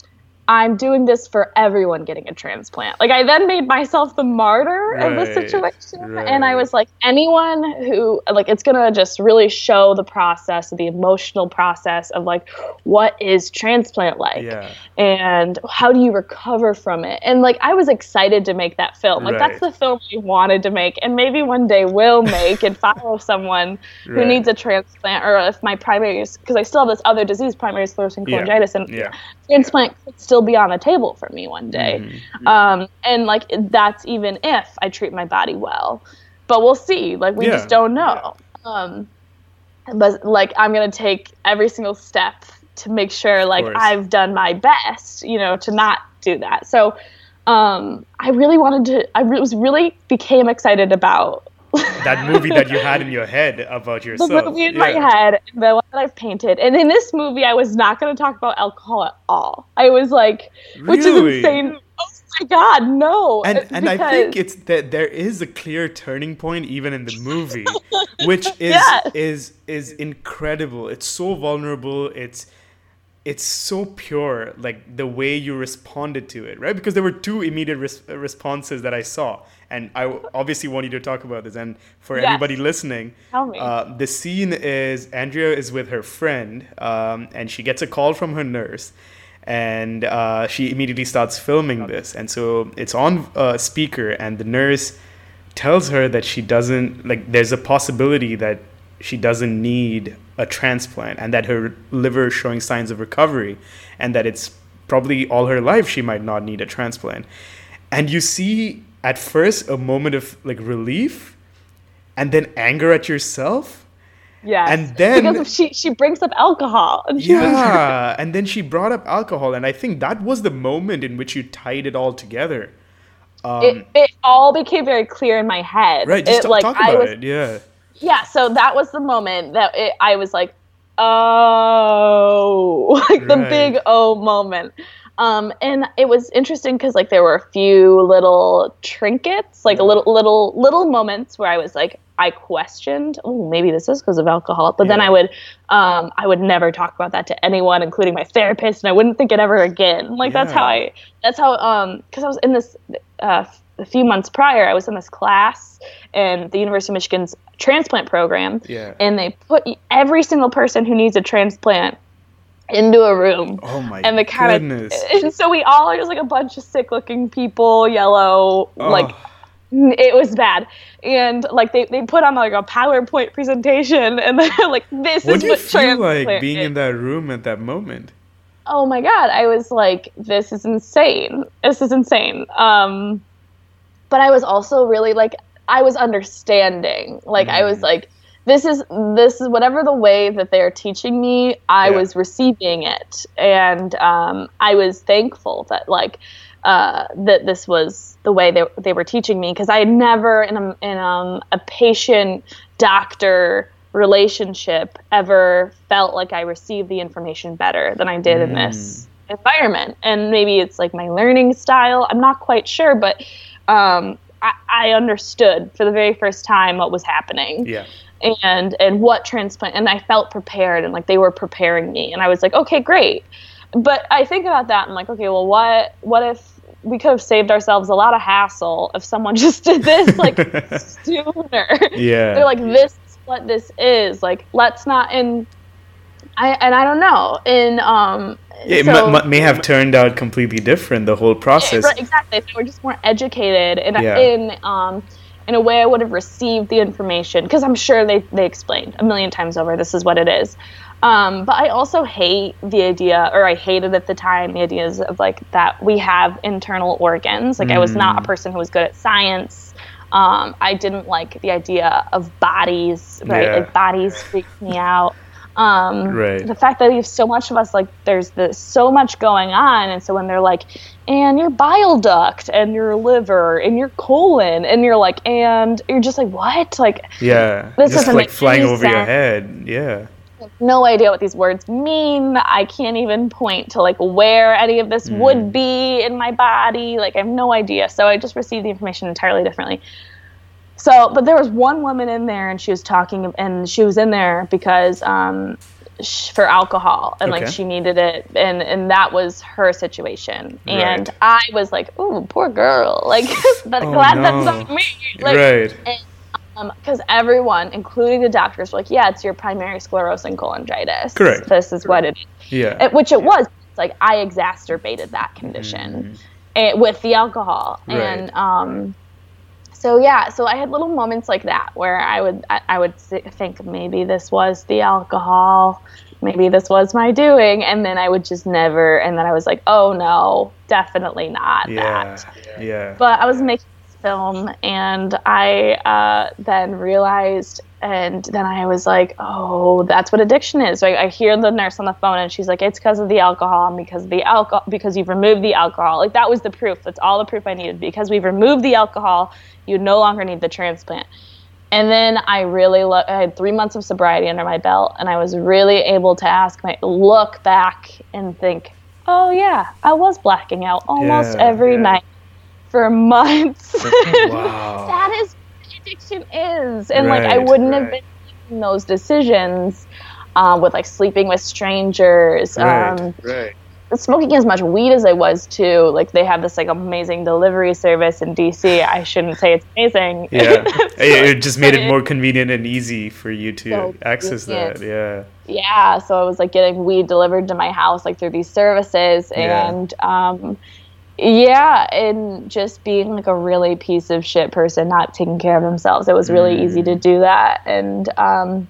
I'm doing this for everyone getting a transplant. Like I then made myself the martyr of the Right, situation, and I right. was like, anyone who like it's gonna just really show the process, the emotional process of like, what is transplant like, Yeah. and how do you recover from it? And like I was excited to make that film. Like that's Right. the film I wanted to make, and maybe one day will make and follow someone who Right. needs a transplant, or if my primary, because I still have this other disease, primary sclerosing Yeah. cholangitis, and Yeah. transplant could still be on the table for me one day. Mhm. Um, and like that's even if I treat my body well, but we'll see. Like we Yeah. just don't know. Um, but like I'm gonna take every single step to make sure like course. I've done my best, you know, to not do that. So um, I really wanted to. I re- was really became excited about That movie that you had in your head about the yourself. movie in yeah. my head, the one that I've painted. And in this movie, I was not going to talk about alcohol at all. I was like, which Really? is insane. Oh my God, no. And It's and I because- think it's that there is a clear turning point even in the movie, which is Yes. is is incredible. It's so vulnerable. It's it's so pure, like the way you responded to it, right? Because there were two immediate res- responses that I saw, and I obviously want you to talk about this. And for Yes. anybody listening, Tell me. Uh, the scene is Andrea is with her friend, um, and she gets a call from her nurse, and uh, she immediately starts filming this. And so it's on uh, speaker, and the nurse tells her that she doesn't, like, there's a possibility that she doesn't need a transplant, and that her liver is showing signs of recovery, and that it's probably all her life she might not need a transplant. And you see at first a moment of like relief, and then anger at yourself. Yes. and then- because of she she brings up alcohol. And she was- Yeah, and then she brought up alcohol, and I think that was the moment in which you tied it all together. Um, it, it all became very clear in my head. right, just it, ta- like, talk I about was, it. Yeah, Yeah, so that was the moment that it, I was like, oh, like the Right. big oh moment. Um, and it was interesting because like there were a few little trinkets, like a little little little moments where I was like, I questioned, oh, maybe this is because of alcohol. But then Yeah. I would, um, I would never talk about that to anyone, including my therapist, and I wouldn't think it ever again. Like that's how Yeah. I, that's how, um, because I was in this. Uh, a few months prior, I was in this class in the University of Michigan's transplant program, Yeah. and they put every single person who needs a transplant into a room. Oh my And the kind goodness. of, and so we all are just like a bunch of sick-looking people, yellow, Oh. like It was bad. And like they, they put on like a PowerPoint presentation and they're like, this What is do you what feel transplant like being is. in that room at that moment? Oh my God. I was like, this is insane. This is insane. Um, but I was also really like, I was understanding. Like mm. I was like, this is, this is whatever the way that they're teaching me, I yeah. was receiving it. And um, I was thankful that like, uh, that this was the way they, they were teaching me. Cause I had never in a, in um, a patient doctor relationship ever felt like I received the information better than I did mm. in this environment. And maybe it's like my learning style. I'm not quite sure, but um, I, I understood for the very first time what was happening. Yeah. And and what transplant, and I felt prepared, and like they were preparing me, and I was like, okay, great. But I think about that, and I'm like, okay, well, what what if we could have saved ourselves a lot of hassle if someone just did this like sooner? Yeah. They're like, this is what this is. Like, let's not in. I and I don't know in um. Yeah, it so, m- may have turned out completely different, the whole process. Yeah, exactly. So we're just more educated, and yeah. in um. in a way I would have received the information, because I'm sure they, they explained a million times over, this is what it is. Um, but I also hate the idea, or I hated at the time, the ideas of like that we have internal organs. Like mm. I was not a person who was good at science. Um, I didn't like the idea of bodies, right? Yeah. Like bodies freaked me out. Um, right. The fact that we have so much of us, like there's this, so much going on. And so when they're like, and your bile duct and your liver and your colon, and you're like, and you're just like, what? Like, yeah, this just doesn't like make flying any over sense. your head. Yeah. No idea what these words mean. I can't even point to like where any of this mm. would be in my body. Like I have no idea. So I just received the information entirely differently. So, but there was one woman in there, and she was talking, and she was in there because um, sh- for alcohol, and okay. like she needed it, and and that was her situation. Right. And I was like, "Ooh, poor girl!" Like, but oh, glad no. that's not me. Like, right. And, because um, everyone, including the doctors, were like, "Yeah, it's your primary sclerosing cholangitis. Correct. This is Correct. what it is." Yeah. It, which it was. It's like I exacerbated that condition mm. and, with the alcohol, right. and um. So yeah, so I had little moments like that where I would I, I would think maybe this was the alcohol, maybe this was my doing, and then I would just never, and then I was like, oh no, definitely not yeah, that. Yeah. But I was making this film, and I uh, then realized, and then I was like, oh, that's what addiction is. So I, I hear the nurse on the phone, and she's like, it's because of the alcohol, and because of the alcohol, because you've removed the alcohol. Like that was the proof. That's all the proof I needed. Because we've removed the alcohol, you no longer need the transplant. And then I really lo- I had three months of sobriety under my belt, and I was really able to ask my look back and think, oh yeah, I was blacking out almost yeah, every yeah. night for months. Wow. That is what addiction is. And right, like I wouldn't right. have been making those decisions um, with like sleeping with strangers. Right, um, right. Smoking as much weed as I was too. Like they have this like amazing delivery service in D C. I shouldn't say it's amazing. Yeah, it just made it more convenient and easy for you to so access convenient. that. Yeah. Yeah, so I was like getting weed delivered to my house like through these services, Yeah. and um, yeah, and just being like a really piece of shit person, not taking care of themselves. It was really Mm. easy to do that, and um,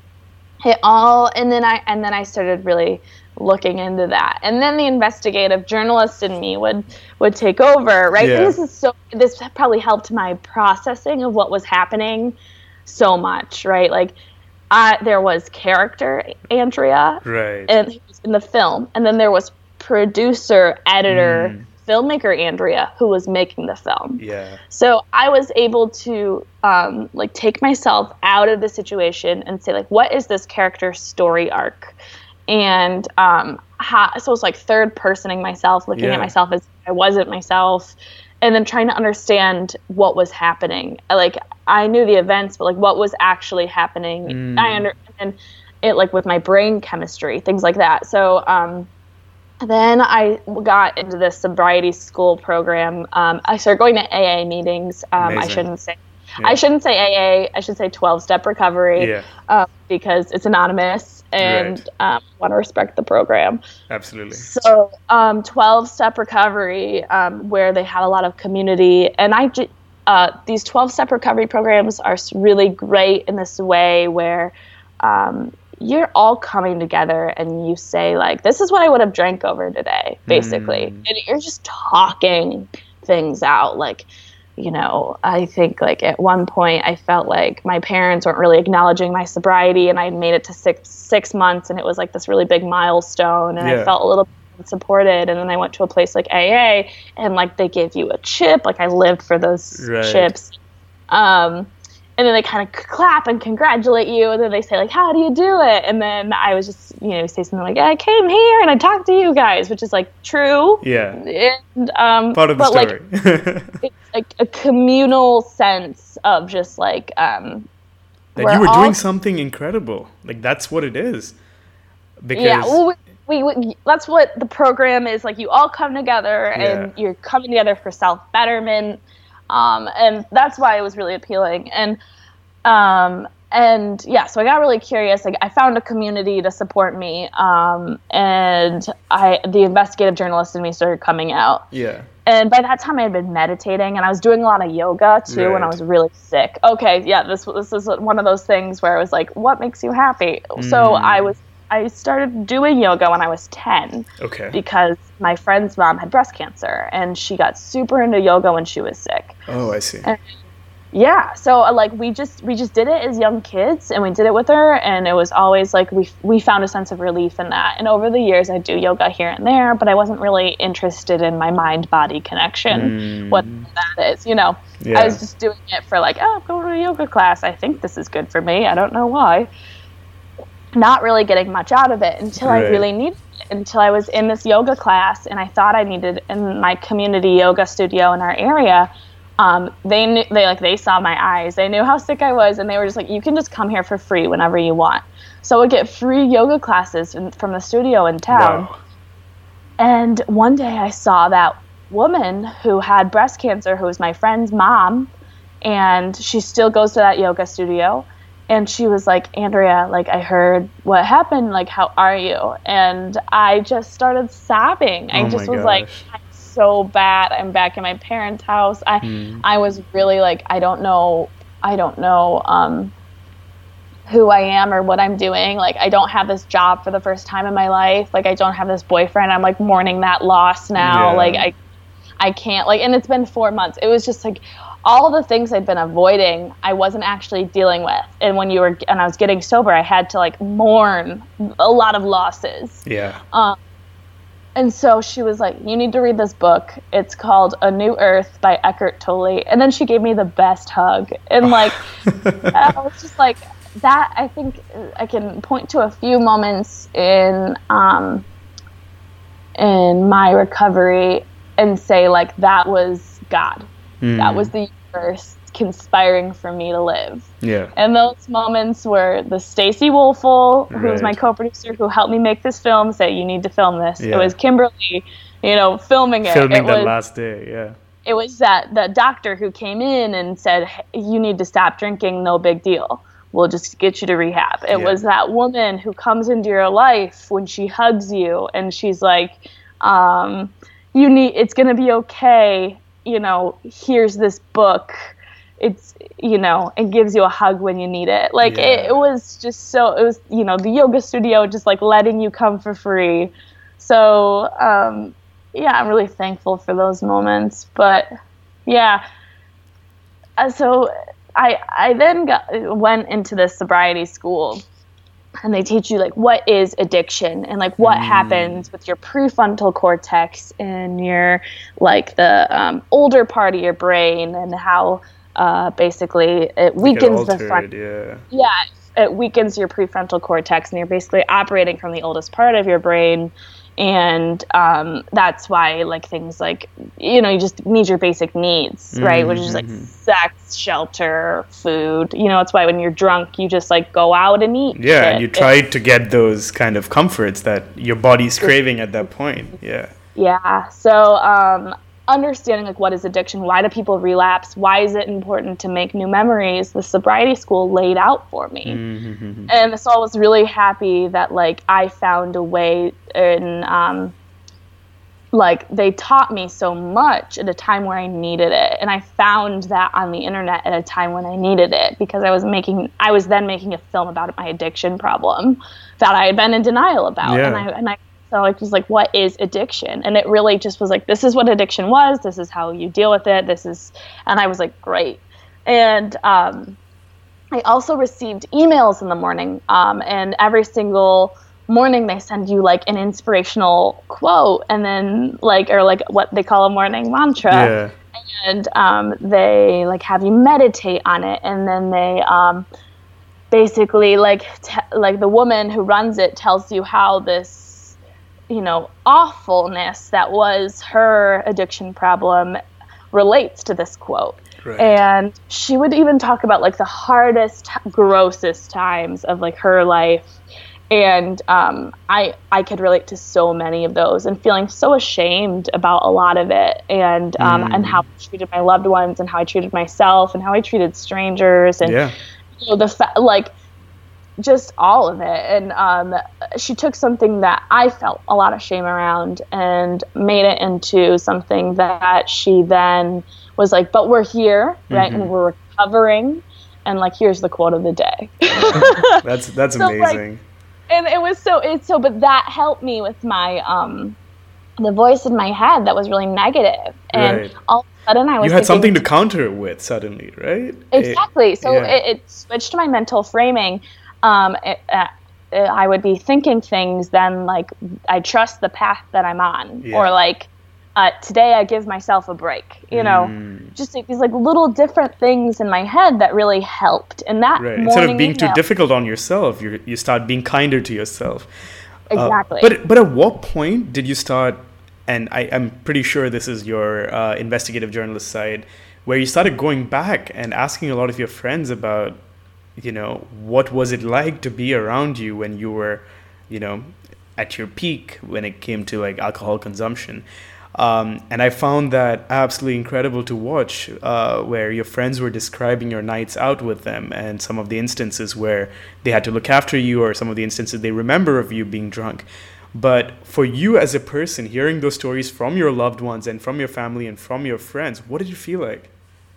it all. And then I and then I started really looking into that, and then the investigative journalist in me would would take over, right? Yeah. And this is so this probably helped my processing of what was happening so much, right? Like uh, there was character Andrea, Right. and in the film, and then there was producer, editor, Mm. filmmaker Andrea, who was making the film. Yeah. So I was able to um, like take myself out of the situation and say like, what is this character's story arc? And um, how, so it's like third personing myself, looking Yeah. at myself as I wasn't myself, and then trying to understand what was happening. Like I knew the events, but like what was actually happening. Mm. I under and it like with my brain chemistry, things like that. So um, then I got into this sobriety school program. Um, I started going to A A meetings. Um, I Amazing. shouldn't say. Yeah. I shouldn't say A A. I should say twelve-step recovery. Yeah. Um, because it's anonymous, and Right. um, want to respect the program. Absolutely. So um, twelve-step recovery, um, where they had a lot of community, and I, ju- uh, these twelve-step recovery programs are really great in this way where um, you're all coming together and you say, like, this is what I would have drank over today, basically. Mm. And you're just talking things out. Like, you know, I think, like, at one point I felt like my parents weren't really acknowledging my sobriety, and I made it to six six months, and it was, like, this really big milestone, and yeah. I felt a little supported. And then I went to a place like A A, and, like, they give you a chip. Like, I lived for those right. chips. Um, and then they kind of clap and congratulate you, and then they say, like, how do you do it? And then I was just, you know, say something like, I came here and I talked to you guys, which is, like, true. Yeah. And, um, part of the but, story. Like, it's like a communal sense of just, like, um, that you were all doing something incredible. Like, that's what it is. Because yeah, well, we, we, we that's what the program is. Like, you all come together and yeah. you're coming together for self-betterment. Um, and that's why it was really appealing. And, um, and yeah, so I got really curious. Like, I found a community to support me. Um, and I, the investigative journalist in me started coming out. Yeah. And by that time I had been meditating, and I was doing a lot of yoga too right. when I was really sick. Okay. Yeah. This, this is one of those things where I was like, what makes you happy? Mm. So I was, I started doing yoga when I was ten. Okay. Because my friend's mom had breast cancer, and she got super into yoga when she was sick. Oh, I see. And yeah, so uh, like we just we just did it as young kids, and we did it with her, and it was always like we we found a sense of relief in that. And over the years, I do yoga here and there, but I wasn't really interested in my mind-body connection, mm. what that is, you know. Yeah. I was just doing it for like, oh, I'm going to a yoga class. I think this is good for me. I don't know why. Not really getting much out of it until right. I really needed it, until I was in this yoga class, and I thought I needed in my community yoga studio in our area. Um, they knew, they like they saw my eyes. They knew how sick I was, and they were just like, you can just come here for free whenever you want. So I would get free yoga classes in, from the studio in town. Wow. And one day I saw that woman who had breast cancer, who was my friend's mom, and she still goes to that yoga studio. And she was like, Andrea, like, I heard what happened. Like, how are you? And I just started sobbing. I oh just my was gosh. like, I'm so bad. I'm back in my parents' house. I, mm. I was really like, I don't know. I don't know um, who I am or what I'm doing. Like, I don't have this job for the first time in my life. Like, I don't have this boyfriend. I'm like mourning that loss now. Yeah. Like, I, I can't, like, and it's been four months. It was just like, all the things I'd been avoiding, I wasn't actually dealing with. And when you were, and I was getting sober, I had to like mourn a lot of losses. Yeah. Um, and so she was like, you need to read this book. It's called A New Earth by Eckhart Tolle. And then she gave me the best hug. And like, I was just like, that, I think I can point to a few moments in, um, in my recovery and say like, that was God. Mm. That was the universe conspiring for me to live. Yeah. And those moments were the Stacey Wolfel, who right. was my co-producer, who helped me make this film, say, you need to film this. Yeah. It was Kimberly, you know, filming it. Filming it that was, last day, yeah. It was that the doctor who came in and said, hey, you need to stop drinking, no big deal. We'll just get you to rehab. It yeah. was that woman who comes into your life when she hugs you and she's like, um, you need, it's going to be okay. You know, here's this book. It's, you know, it gives you a hug when you need it. Like, yeah. it, it was just so, it was, you know, the yoga studio just, like, letting you come for free. So, um, yeah, I'm really thankful for those moments. But, yeah. Uh, so I I then got, went into this sobriety school. And they teach you, like, what is addiction and, like, what mm. happens with your prefrontal cortex and your, like, the um, older part of your brain and how uh, basically it weakens altered, the front. Yeah. Yeah, it weakens your prefrontal cortex, and you're basically operating from the oldest part of your brain. And um, that's why, like, things like, you know, you just need your basic needs, mm-hmm. right? Which is, like, sex, shelter, food. You know, it's why when you're drunk, you just, like, go out and eat. Yeah, shit. and you try it, to get those kind of comforts that your body's craving at that point. Yeah. Yeah. So um, understanding, like, what is addiction? Why do people relapse? Why is it important to make new memories? The sobriety school laid out for me. Mm-hmm. And so I was really happy that, like, I found a way in um, like they taught me so much at a time where I needed it. And I found that on the internet at a time when I needed it, because I was making, I was then making a film about my addiction problem that I had been in denial about. Yeah. And I, and I, so I was like, what is addiction? And it really just was like, this is what addiction was. This is how you deal with it. This is, and I was like, great. And, um, I also received emails in the morning, um, and every single morning they send you like an inspirational quote, and then like, or like what they call a morning mantra. Yeah. And um, they like have you meditate on it, and then they um, basically like te- like the woman who runs it tells you how this, you know, awfulness that was her addiction problem relates to this quote. Right. And she would even talk about like the hardest, grossest times of like her life. And um, I I could relate to so many of those, and feeling so ashamed about a lot of it, and um, mm. and how I treated my loved ones, and how I treated myself, and how I treated strangers, and yeah. you know, the fa- like just all of it. And um, she took something that I felt a lot of shame around and made it into something that she then was like, but we're here, right? Mm-hmm. And we're recovering, and like, here's the quote of the day. that's that's so, amazing. Like, and it was so it's so, but that helped me with my um, the voice in my head that was really negative, and right. all of a sudden I was. You had something to counter it with suddenly, right? Exactly. It, so yeah. it, it switched my mental framing. Um, it, uh, I would be thinking things then like, I trust the path that I'm on, yeah. or like. Uh, today I give myself a break, you know, mm. just like these like little different things in my head that really helped. And that right. morning Instead of being email, too difficult on yourself, you you start being kinder to yourself. Exactly. Uh, but but at what point did you start? And I, I'm pretty sure this is your uh, investigative journalist side, where you started going back and asking a lot of your friends about, you know, what was it like to be around you when you were, you know, at your peak when it came to like alcohol consumption. Um, and I found that absolutely incredible to watch, uh, where your friends were describing your nights out with them, and some of the instances where they had to look after you, or some of the instances they remember of you being drunk. But for you as a person, hearing those stories from your loved ones and from your family and from your friends, what did you feel like?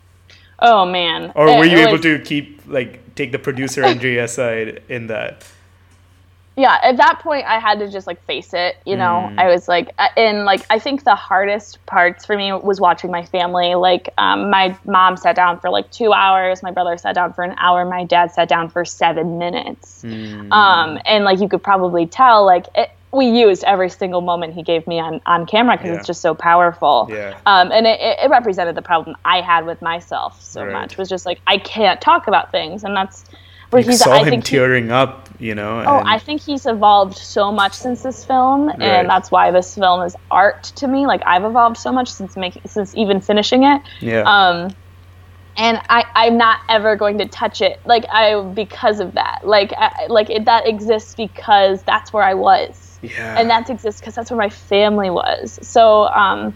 Oh, man. Or were it, you it able was... to keep, like, take the producer Andrea side in that? Yeah, at that point, I had to just, like, face it, you know? Mm. I was, like, and, like, I think the hardest parts for me was watching my family. Like, um, my mom sat down for, like, two hours. My brother sat down for an hour. My dad sat down for seven minutes. Mm. Um, and, like, you could probably tell, like, it, we used every single moment he gave me on, on camera because yeah. it's just so powerful. Yeah. Um, and it, it represented the problem I had with myself so right. much. It was just, like, I can't talk about things, and that's... You he's, saw I him tearing he, up, you know. Oh, I think he's evolved so much since this film, right. and that's why this film is art to me. Like, I've evolved so much since making, since even finishing it. Yeah. Um, and I, I'm not ever going to touch it, like I because of that. Like, I, like it, that exists because that's where I was. Yeah. And that exists because that's where my family was. So, um,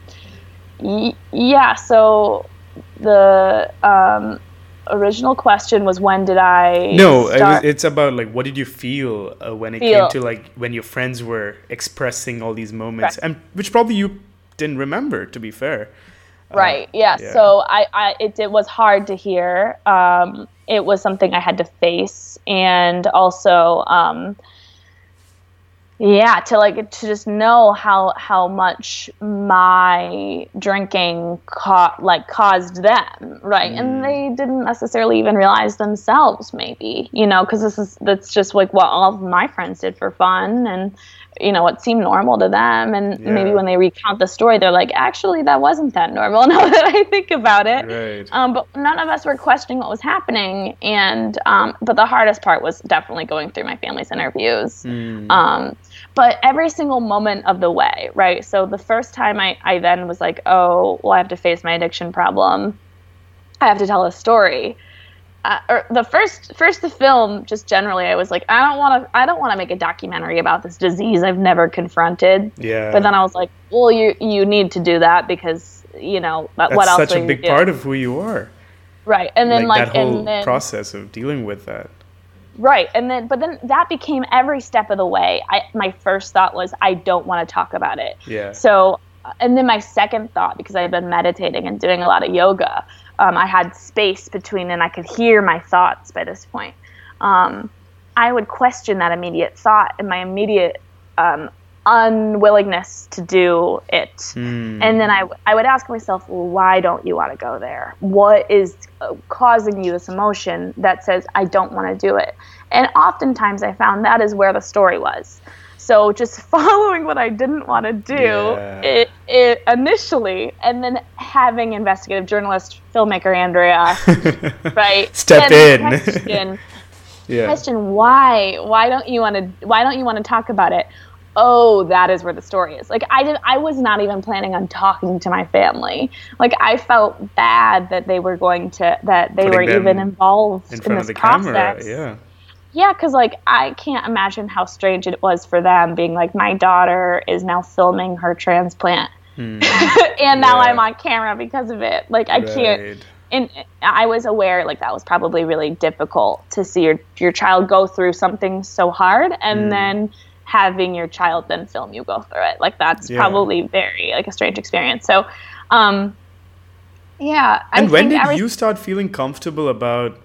y- yeah. So the. Um, original question was, when did I no start? It's about like, what did you feel uh, when it feel. came to like when your friends were expressing all these moments, right. and which probably you didn't remember, to be fair. Right. uh, yeah. yeah so I, I it, it was hard to hear. Um it was something I had to face, and also um yeah, to like to just know how how much my drinking ca- like caused them, right? Mm. And they didn't necessarily even realize themselves, maybe, you know, because this is that's just like what all of my friends did for fun, and you know, what seemed normal to them. And yeah. maybe when they recount the story, they're like, actually, that wasn't that normal now that I think about it. Right. Um, but none of us were questioning what was happening. And um, but the hardest part was definitely going through my family's interviews. Mm. Um, but every single moment of the way, right? So the first time I, I then was like, oh, well, I have to face my addiction problem. I have to tell a story. Uh, or the first, first the film, just generally, I was like, I don't want to, I don't want to make a documentary about this disease I've never confronted. Yeah. But then I was like, well, you, you need to do that because, you know, That's what else? That's such a big do? part of who you are. Right. And then like, like, that whole and then, process of dealing with that. Right. And then, but then that became every step of the way. I, my first thought was, I don't want to talk about it. Yeah. So and then my second thought, because I had been meditating and doing a lot of yoga, um, I had space between, and I could hear my thoughts by this point. Um, I would question that immediate thought and my immediate um, unwillingness to do it. Mm. And then I, w- I would ask myself, well, why don't you want to go there? What is uh, causing you this emotion that says, I don't want to do it? And oftentimes I found that is where the story was. So just following what I didn't want to do yeah. it, it initially, and then having investigative journalist, filmmaker Andrea, right? Step in. Question, yeah. question why? Why don't you want to? Why don't you want to talk about it? Oh, that is where the story is. Like I did, I was not even planning on talking to my family. Like I felt bad that they were going to, that they Putting were even involved in, in this process. Camera. Yeah. Yeah, because, like, I can't imagine how strange it was for them being like, my daughter is now filming her transplant. Hmm. and now yeah. I'm on camera because of it. Like, I right. can't. And I was aware, like, that was probably really difficult to see your, your child go through something so hard and hmm. then having your child then film you go through it. Like, that's yeah. probably very, like, a strange experience. So, um, yeah. And I when did every- you start feeling comfortable about...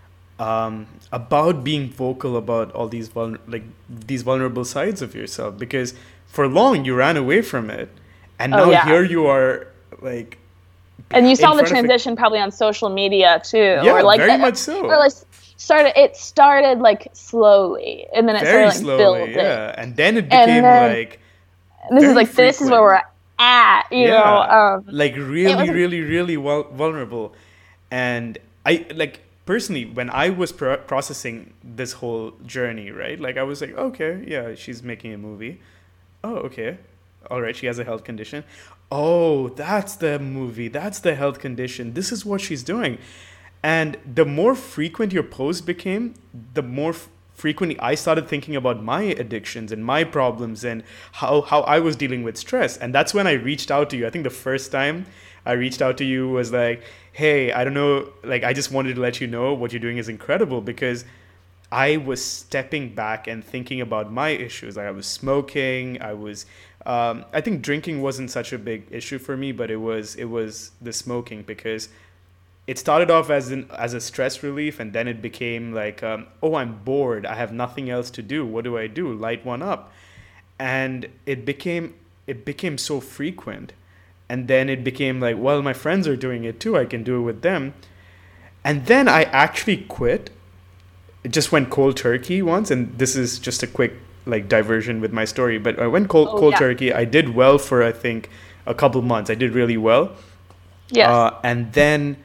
Um, about being vocal about all these vul- like these vulnerable sides of yourself? Because for long you ran away from it, and now oh, yeah. here you are, like. And you saw the transition a- probably on social media too. Yeah, or like very that, much so. Or like started it started like slowly, and then it very started like slowly, building. Yeah, and then it became then, like. This is like frequent. This is where we're at, you yeah, know. Um, like really, was, really, really well, vulnerable, and I like. Personally, when I was pro- processing this whole journey, right? Like, I was like, okay, yeah, she's making a movie. Oh, okay. All right, she has a health condition. Oh, that's the movie. That's the health condition. This is what she's doing. And the more frequent your posts became, the more f- frequently I started thinking about my addictions and my problems and how, how I was dealing with stress. And that's when I reached out to you. I think the first time I reached out to you was like, hey, I don't know, like, I just wanted to let you know what you're doing is incredible, because I was stepping back and thinking about my issues. Like, I was smoking, I was, um, I think drinking wasn't such a big issue for me, but it was, it was the smoking, because it started off as an, as a stress relief, and then it became like, um, oh, I'm bored, I have nothing else to do, what do I do? Light one up. And it became, it became so frequent. And then it became like, well, my friends are doing it too. I can do it with them. And then I actually quit. It just went cold turkey once. And this is just a quick like diversion with my story. But I went cold, oh, cold yeah. turkey. I did well for, I think, a couple months. I did really well. Yes. Uh, and then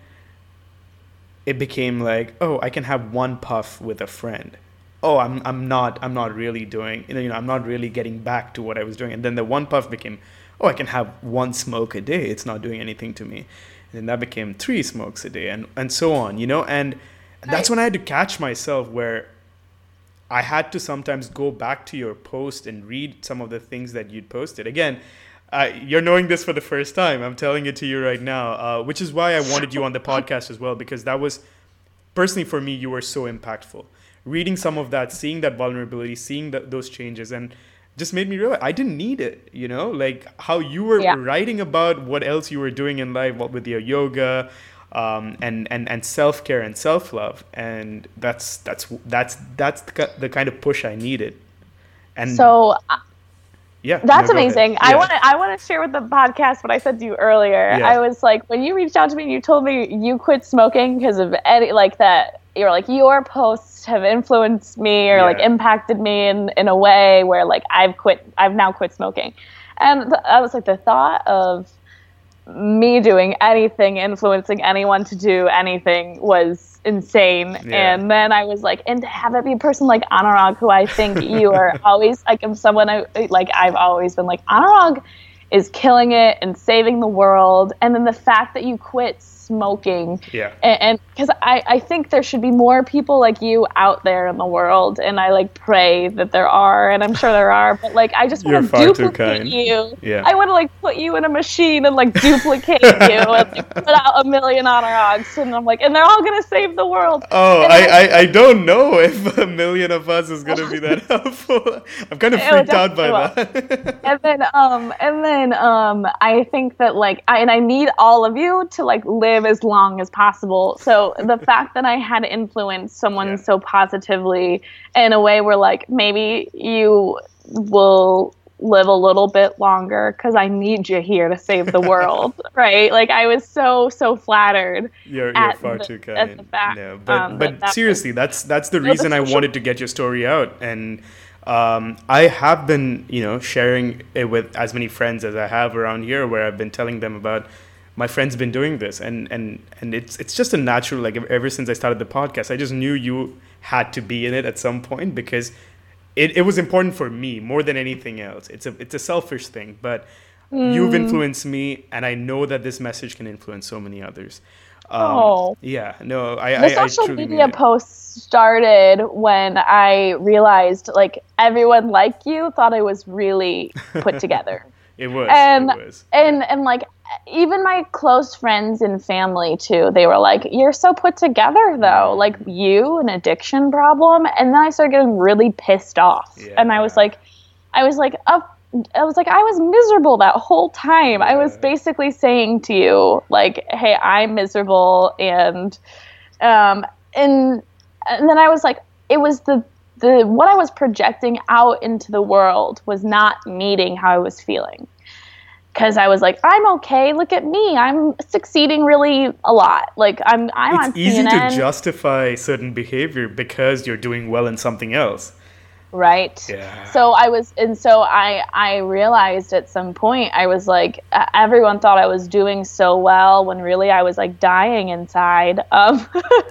it became like, oh, I can have one puff with a friend. Oh, I'm I'm not I'm not really doing, you know, you know, I'm not really getting back to what I was doing. And then the one puff became, oh, I can have one smoke a day. It's not doing anything to me. And then that became three smokes a day, and, and so on, you know? And, and that's when I had to catch myself, where I had to sometimes go back to your post and read some of the things that you'd posted. Again, uh, you're knowing this for the first time. I'm telling it to you right now, uh, which is why I wanted you on the podcast as well, because that was, personally for me, you were so impactful. Reading some of that, seeing that vulnerability, seeing that, those changes, and just made me realize I didn't need it, you know, like how you were yeah. writing about what else you were doing in life, what with your yoga, um, and, and, and self-care and self-love. And that's, that's, that's, that's the kind of push I needed. And so uh, yeah, that's no, amazing. Yeah. I want to, I want to share with the podcast what I said to you earlier. Yeah. I was like, when you reached out to me and you told me you quit smoking because of any, like that, you're like, your posts have influenced me or yeah. like impacted me in, in a way where like I've quit, I've now quit smoking. And th- I was like, the thought of me doing anything, influencing anyone to do anything was insane. Yeah. And then I was like, and to have it be a person like Anurag, who I think you are always like, I'm someone I like, I've always been like, Anurag is killing it and saving the world. And then the fact that you quit smoking. Yeah. And because I, I think there should be more people like you out there in the world. And I like pray that there are, and I'm sure there are, but like, I just want to duplicate you. Yeah. I want to like put you in a machine and like duplicate you and like, put out a million Anurags. And I'm like, and they're all going to save the world. Oh, I, I, I don't know if a million of us is going to be that helpful. I'm kind of freaked out by will. that. and then, um, and then, and um, I think that like I and I need all of you to like live as long as possible. So the fact that I had influenced someone yeah. so positively in a way where like maybe you will live a little bit longer because I need you here to save the world, right? Like I was so so flattered. You're, you're far the, too kind. the fact, no, but um, but that seriously, was, that's that's the reason I wanted to get your story out, and um, I have been you know sharing it with as many friends as I have around here, where I've been telling them about my friend's been doing this, and and and it's it's just a natural like ever since I started the podcast, I just knew you had to be in it at some point because. It, it was important for me more than anything else. It's a it's a selfish thing, but mm. you've influenced me, and I know that this message can influence so many others. Um, oh, yeah, no, I the I, social I truly media mean posts started when I realized like everyone like you thought I was really put together. It was, and it was. and and like even my close friends and family too, they were like, "You're so put together, though. Like you, an addiction problem." And then I started getting really pissed off, yeah. and I was like, I was like, oh, I was like, I was miserable that whole time. Yeah. I was basically saying to you, like, "Hey, I'm miserable," and um, and and then I was like, it was the the what I was projecting out into the world was not meeting how I was feeling. Because I was like, I'm okay. Look at me. I'm succeeding really a lot. Like I'm, I'm it's on easy C N N. To justify certain behavior because you're doing well in something else. Right. Yeah. So I was, and so I, I realized at some point, I was like, uh, everyone thought I was doing so well when really I was like dying inside, um,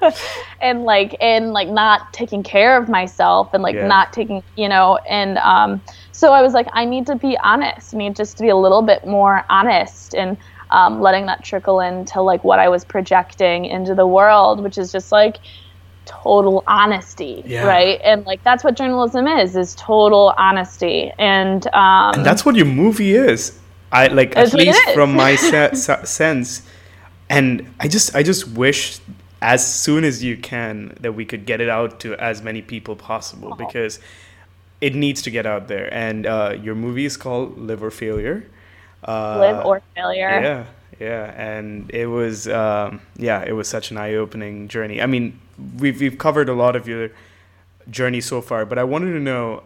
and like, and like not taking care of myself and like yeah. not taking, you know, and um, so I was like, I need to be honest. I need just to be a little bit more honest and um, letting that trickle into like what I was projecting into the world, which is just like. Total honesty, yeah. right? And like that's what journalism is, is total honesty. And um and that's what your movie is. I like at least from my se- se- sense. And I just I just wish as soon as you can that we could get it out to as many people possible, oh. because it needs to get out there. And uh your movie is called Live or Failure. Uh, Live or Failure. Yeah. Yeah, and it was um, yeah, it was such an eye-opening journey. I mean, we've we've covered a lot of your journey so far, but I wanted to know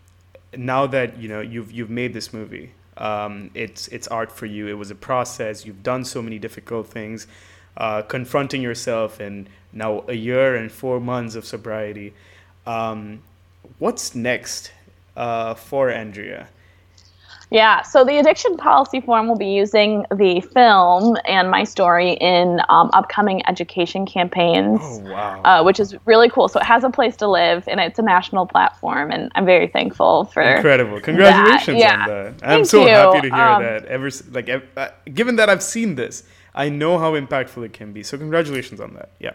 now that you know you've you've made this movie. Um, it's it's art for you. It was a process. You've done so many difficult things, uh, confronting yourself, and now a year and four months of sobriety. Um, what's next uh, for Andrea? Yeah, so the Addiction Policy Forum will be using the film and my story in um, upcoming education campaigns, oh, wow. uh, which is really cool. So it has a place to live, and it's a national platform, and I'm very thankful for Incredible. Congratulations that. Yeah. on that. Thank I'm so you. happy to hear um, that. Ever like, uh, given that I've seen this, I know how impactful it can be. So congratulations on that. Yeah.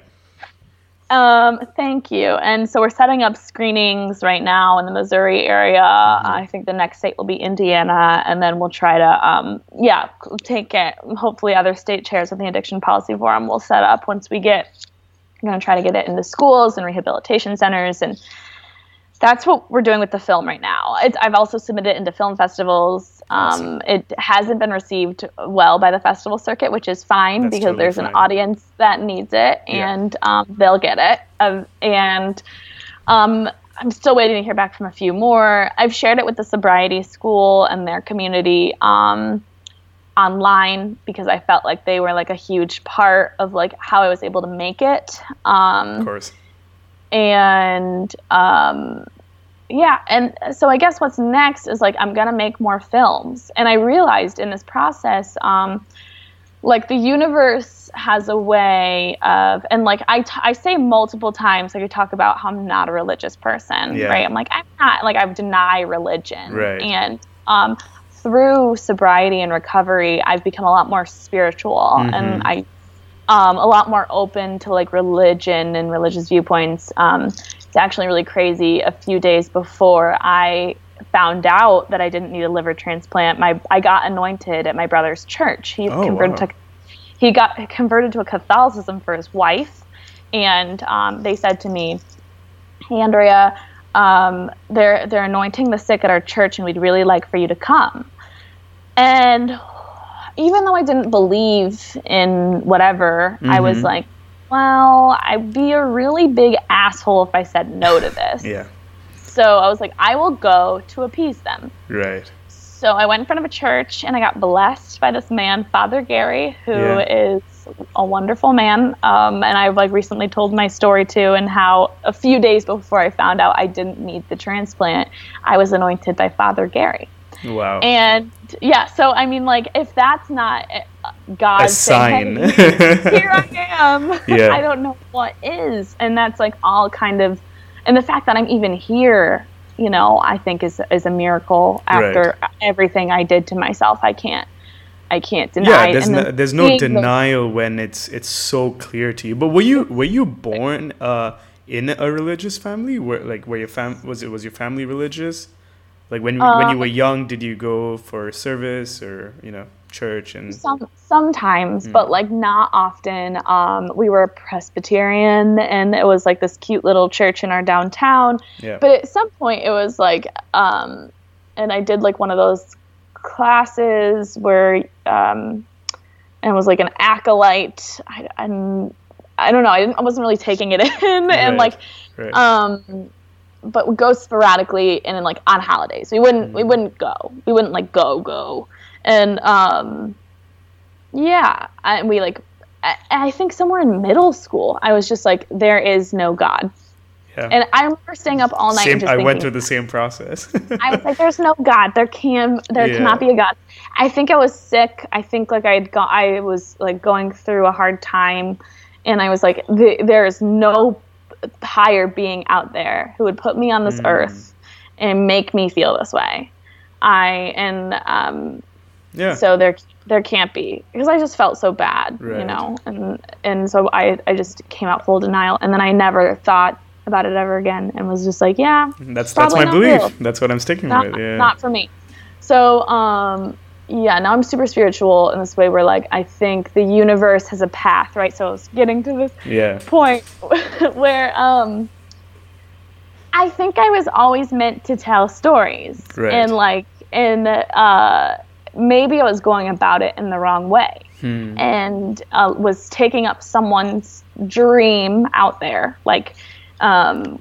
Um, thank you. And so we're setting up screenings right now in the Missouri area. Mm-hmm. I think the next state will be Indiana, and then we'll try to, um, yeah, take it. Hopefully other state chairs of the Addiction Policy Forum will set up once we get, I'm going to try to get it into schools and rehabilitation centers. And that's what we're doing with the film right now. It's, I've also submitted it into film festivals. Um, awesome. It hasn't been received well by the festival circuit, which is fine That's because totally there's fine. An audience that needs it, and yeah. um, they'll get it. Um, and um, I'm still waiting to hear back from a few more. I've shared it with the sobriety school and their community um, online because I felt like they were like a huge part of like how I was able to make it. Um, of course. And um, yeah, and so I guess what's next is like I'm gonna make more films, and I realized in this process, um, like the universe has a way of, and like I, t- I say multiple times, like I talk about how I'm not a religious person, yeah. right? I'm like I'm not, like I deny religion, right? And um, through sobriety and recovery, I've become a lot more spiritual, mm-hmm. and I. Um, a lot more open to like religion and religious viewpoints. Um, it's actually really crazy. A few days before I found out that I didn't need a liver transplant, my I got anointed at my brother's church. He oh, converted wow. to he got converted to a Catholicism for his wife, and um, they said to me, "Hey, Andrea, um, they're they're anointing the sick at our church, and we'd really like for you to come." And even though I didn't believe in whatever, mm-hmm. I was like, well, I'd be a really big asshole if I said no to this. Yeah. So I was like, I will go to appease them. Right. So I went in front of a church and I got blessed by this man, Father Gary, who yeah. is a wonderful man. Um, and I've like recently told my story too, and how a few days before I found out I didn't need the transplant, I was anointed by Father Gary. Wow. And yeah, so I mean, like, if that's not God a sign, saying, hey, here I am, yeah. I don't know what is. And that's like all kind of, and the fact that I'm even here, you know, I think is is a miracle after right. everything I did to myself. I can't, I can't deny. Yeah, there's it. no, there's no denial the, when it's it's so clear to you. But were you were you born uh, in a religious family? Where like where your fam was it was your family religious? Like when uh, when you were young, did you go for service or you know church and some sometimes, mm. but like not often. Um, we were Presbyterian, and it was like this cute little church in our downtown. Yeah. But at some point, it was like, um, and I did like one of those classes where, um, and it was like an acolyte. I, I'm, I don't know. I didn't. I wasn't really taking it in, right. and like, right. um. but would go sporadically and then like on holidays. We wouldn't we wouldn't go. We wouldn't like go go. And um yeah, I, we like I, I think somewhere in middle school I was just like, there is no God. Yeah. And I remember staying up all night same, and just I thinking, went through the same process. I was like, there's no God. There can there yeah. cannot be a God. I think I was sick. I think like I'd got I was like going through a hard time, and I was like, there is no higher being out there who would put me on this mm. earth and make me feel this way. I and um yeah so there there can't be, because I just felt so bad, right. you know, and and so I I just came out full denial, and then I never thought about it ever again, and was just like, yeah, that's that's my belief real. That's what I'm sticking not, with. Yeah, not for me. So um yeah, now I'm super spiritual in this way where, like, I think the universe has a path, right? So I was getting to this yeah. point where um, I think I was always meant to tell stories. Right. And, like, and uh, maybe I was going about it in the wrong way. Hmm. And uh, was taking up someone's dream out there, like, um,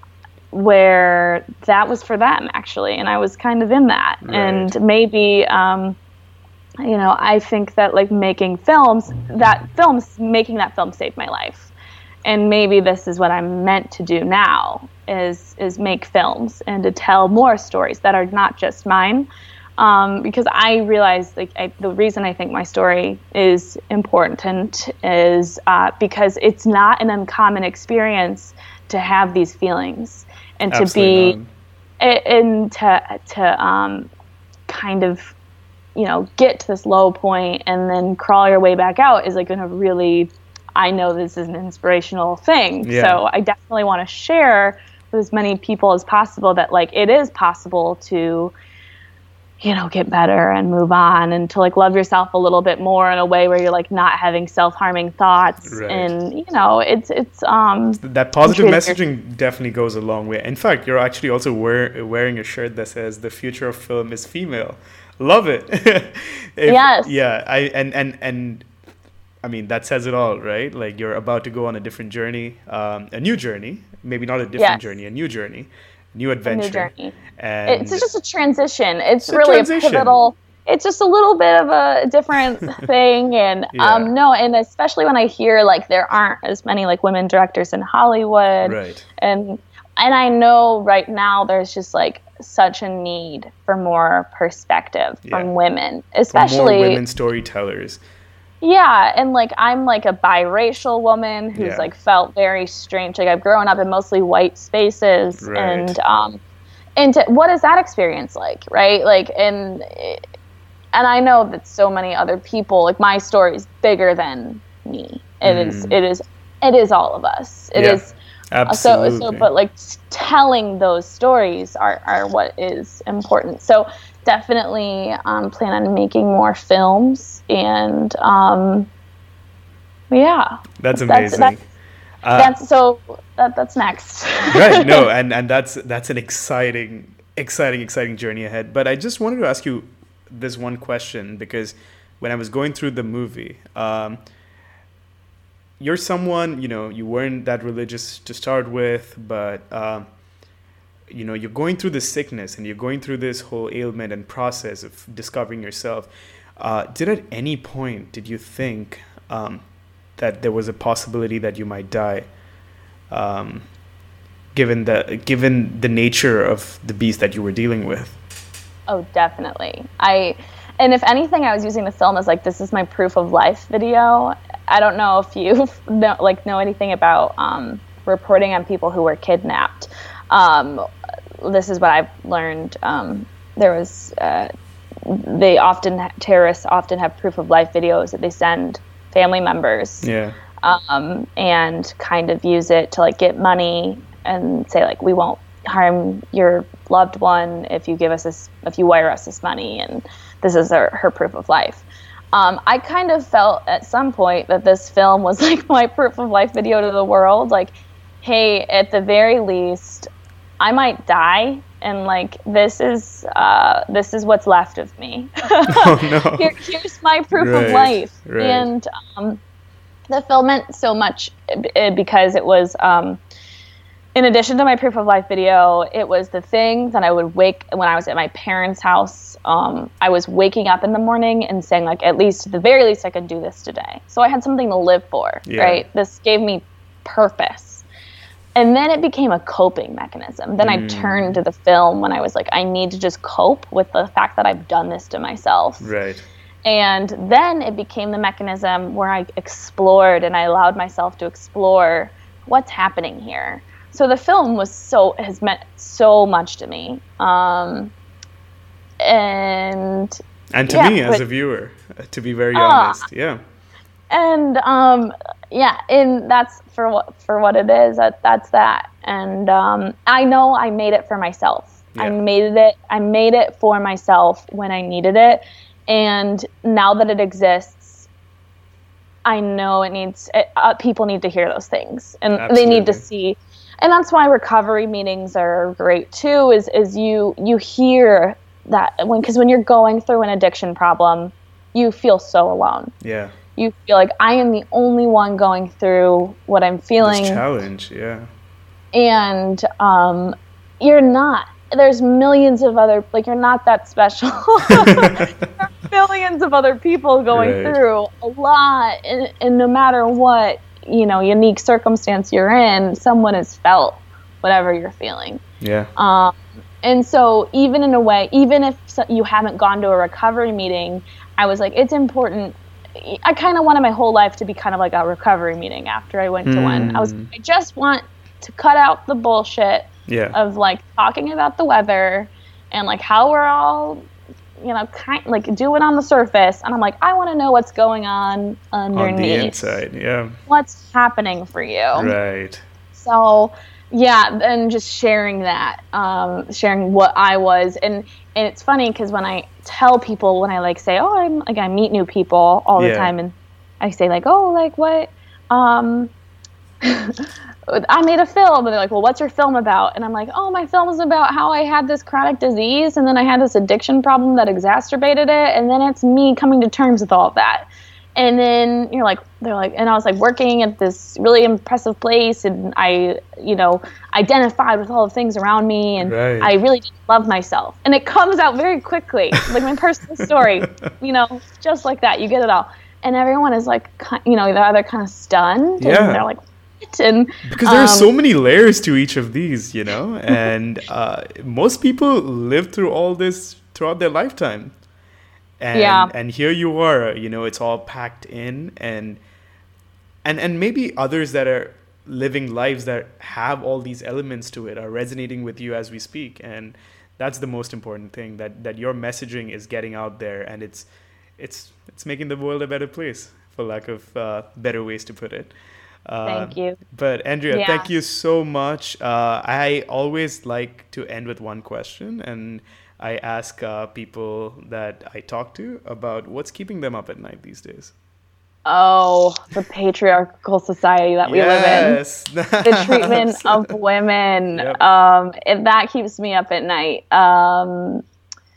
where that was for them, actually, and I was kind of in that. Right. And maybe um you know, I think that like making films that films making that film saved my life, and maybe this is what I'm meant to do now, is is make films and to tell more stories that are not just mine, um because I realized like I, the reason I think my story is important is uh because it's not an uncommon experience to have these feelings. And to Absolutely be, not. and to to um, kind of, you know, get to this low point and then crawl your way back out is like going to really, I know this is an inspirational thing. Yeah. So I definitely want to share with as many people as possible that like it is possible to, you know, get better and move on, and to like love yourself a little bit more in a way where you're like not having self-harming thoughts. Right. And, you know, it's, it's, um, that positive messaging definitely goes a long way. In fact, you're actually also wear, wearing a shirt that says the future of film is female. Love it. if, yes. Yeah. I, and, and, and I mean, that says it all, right? Like you're about to go on a different journey, um, a new journey, maybe not a different yes. journey, a new journey. New adventure. A new journey. And it's just a transition. It's, it's really a, transition. a pivotal. It's just a little bit of a different thing, and yeah. um, no, and especially when I hear like there aren't as many like women directors in Hollywood, right? And and I know right now there's just like such a need for more perspective yeah. from women, especially for more women storytellers. Yeah, and like I'm like a biracial woman who's yeah. like felt very strange. Like I've grown up in mostly white spaces, right. and um, and to, what is that experience like, right? Like, and and I know that so many other people, like my story is bigger than me. It mm. is, it is, it is all of us. It yeah, is absolutely. So, so, but like telling those stories are are what is important. So. Definitely um, plan on making more films, and um, yeah, that's amazing. That's, that's, uh, that's so that, that's next. Right, no, and and that's that's an exciting, exciting, exciting journey ahead. But I just wanted to ask you, this one question because when I was going through the movie, um, you're someone, you know, you weren't that religious to start with, but, um, you know, you're going through this sickness and you're going through this whole ailment and process of discovering yourself. Uh, did at any point, did you think um, that there was a possibility that you might die, um, given the given the nature of the beast that you were dealing with? Oh, definitely. I, and if anything, I was using the film as like, this is my proof of life video. I don't know if you know, like know anything about um, reporting on people who were kidnapped. Um, this is what I've learned. Um, there was, uh, they often, terrorists often have proof of life videos that they send family members. Yeah. Um, and kind of use it to like get money and say like, we won't harm your loved one if you give us this, if you wire us this money, and this is her, her proof of life. Um, I kind of felt at some point that this film was like my proof of life video to the world. Like, hey, at the very least, I might die, and like this is uh, this is what's left of me. Oh, no. Here, here's my proof Right, of life, right. and um, the film meant so much because it was. Um, In addition to my proof of life video, it was the thing that I would wake when I was at my parents' house. Um, I was waking up in the morning and saying, like, at least, at the very least, I could do this today. So I had something to live for, Yeah. right? This gave me purpose. And then it became a coping mechanism. Then mm. I turned to the film when I was like, I need to just cope with the fact that I've done this to myself. Right. And then it became the mechanism where I explored and I allowed myself to explore what's happening here. So the film was so has meant so much to me, um, and and to yeah, me as but, a viewer, to be very uh, honest, yeah, and um, yeah, and that's for what for what it is. That that's that, and um, I know I made it for myself. Yeah. I made it. I made it for myself when I needed it, and now that it exists, I know it needs. It, uh, people need to hear those things, and Absolutely. they need to see. And that's why recovery meetings are great too, is is you you hear that when because when you're going through an addiction problem, you feel so alone. Yeah. You feel like I am the only one going through what I'm feeling. This challenge, yeah. And um, you're not. There's millions of other, like, you're not that special. There are millions of other people going Right. through a lot, and, and no matter what, you know, unique circumstance you're in, someone has felt whatever you're feeling. Yeah. Um, and so even in a way, even if so- you haven't gone to a recovery meeting, I was like, it's important. I kind of wanted my whole life to be kind of like a recovery meeting after I went to one. I was, I just want to cut out the bullshit Yeah. of like talking about the weather and like how we're all, you know, kind like do it on the surface. And I'm like, I want to know what's going on underneath. On the inside, yeah. What's happening for you? Right. So, yeah, and just sharing that, um, sharing what I was, and and it's funny because when I tell people, when I like say, oh, I'm like I meet new people all the Yeah. time, and I say like, oh, like what, um, I made a film, and they're like, well, what's your film about? And I'm like, oh, my film is about how I had this chronic disease, and then I had this addiction problem that exacerbated it, and then it's me coming to terms with all of that. And then you're like, they're like, and I was like working at this really impressive place, and I, you know, identified with all the things around me, and Right. I really didn't love myself. And it comes out very quickly, like my personal story, you know, just like that. You get it all, and everyone is like, ki- you know, they're either kind of stunned, Yeah. and they're like, what? And Because there are um, so many layers to each of these, you know, and uh, most people live through all this throughout their lifetime. And, Yeah. and here you are, you know, it's all packed in, and and and maybe others that are living lives that have all these elements to it are resonating with you as we speak, and that's the most important thing, that that your messaging is getting out there, and it's it's it's making the world a better place, for lack of uh, better ways to put it. Uh, Thank you. But Andrea, Yeah. thank you so much. Uh, I always like to end with one question, and I ask uh, people that I talk to about what's keeping them up at night these days. Oh, the patriarchal society that we live in. Yes. The treatment of women. Yep. Um, and that keeps me up at night. Um,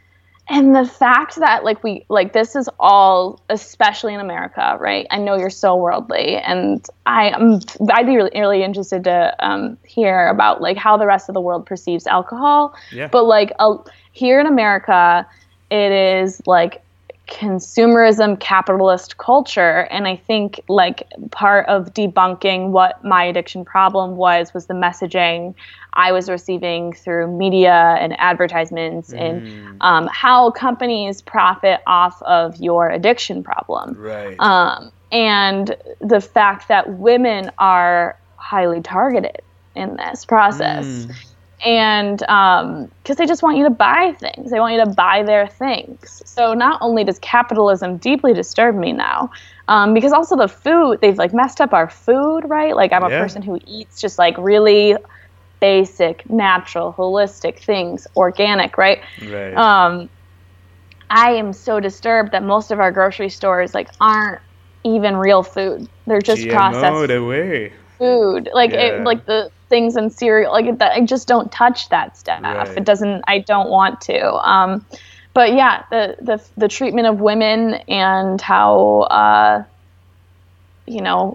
and the fact that like we like this is all, especially in America, right? I know you're so worldly, and I am I'd be really, really interested to um, hear about like how the rest of the world perceives alcohol. Yeah. But like uh, here in America, it is like consumerism, capitalist culture, and I think like part of debunking what my addiction problem was was the messaging I was receiving through media and advertisements, mm. and um, how companies profit off of your addiction problem. Right. Um, and the fact that women are highly targeted in this process. Mm. And um, because they just want you to buy things. They want you to buy their things. So not only does capitalism deeply disturb me now, um, because also the food, they've like messed up our food, right? Like I'm a yeah. person who eats just like really basic, natural, holistic things, organic, right? Right. Um, I am so disturbed that most of our grocery stores like aren't even real food. They're just G M O'd processed away. food. Like Yeah. it, like the things in cereal, like that. I just don't touch that stuff. Right. It doesn't. I don't want to. Um, but yeah, the the the treatment of women and how uh, you know.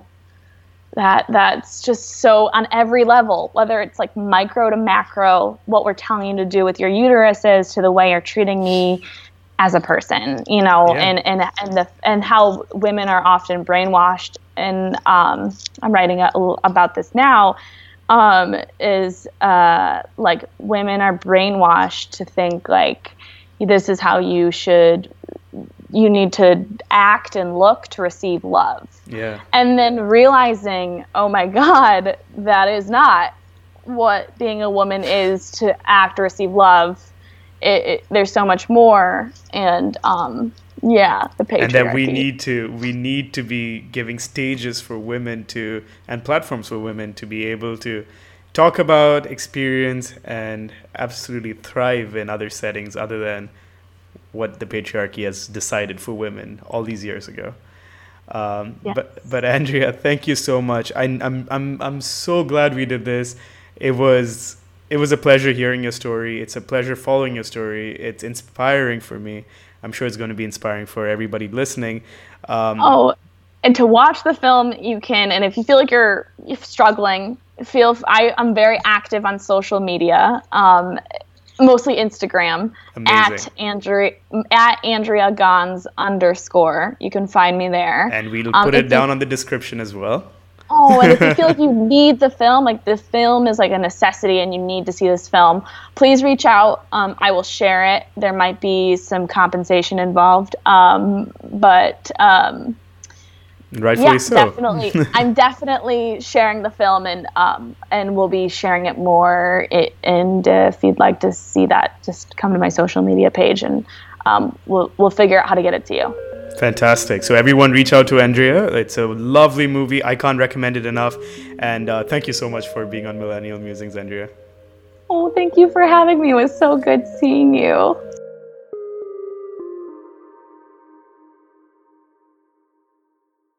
That that's just so on every level, whether it's like micro to macro, what we're telling you to do with your uteruses to the way you're treating me as a person, you know, Yeah. and, and, and the, and how women are often brainwashed. And, um, I'm writing a, about this now, um, is, uh, like women are brainwashed to think like, this is how you should, you need to act and look to receive love. Yeah. And then realizing, oh my God, that is not what being a woman is, to act or receive love. It, it, there's so much more. And um, yeah, the patriarchy. And then we need to we need to be giving stages for women to, and platforms for women to be able to talk about, experience, and absolutely thrive in other settings other than what the patriarchy has decided for women all these years ago. Um, yes. But but Andrea, thank you so much. I, I'm I'm I'm so glad we did this. It was it was a pleasure hearing your story. It's a pleasure following your story. It's inspiring for me. I'm sure it's going to be inspiring for everybody listening. Um, oh, and to watch the film, you can. And if you feel like you're, you're struggling, feel I, I'm very active on social media. Um, Mostly Instagram. Amazing. at Andrea at Andrea Gons underscore. You can find me there. And we'll um, put it down you, on the description as well. Oh, and if you feel like you need the film, like the film is like a necessity and you need to see this film, please reach out. Um, I will share it. There might be some compensation involved, um, but um, rightfully yeah, so. definitely. I'm definitely sharing the film, and um, and we'll be sharing it more. It, and uh, if you'd like to see that, just come to my social media page, and um, we'll we'll figure out how to get it to you. Fantastic. So everyone reach out to Andrea. It's a lovely movie. I can't recommend it enough. And uh, thank you so much for being on Millennial Musings, Andrea. Oh, thank you for having me. It was so good seeing you.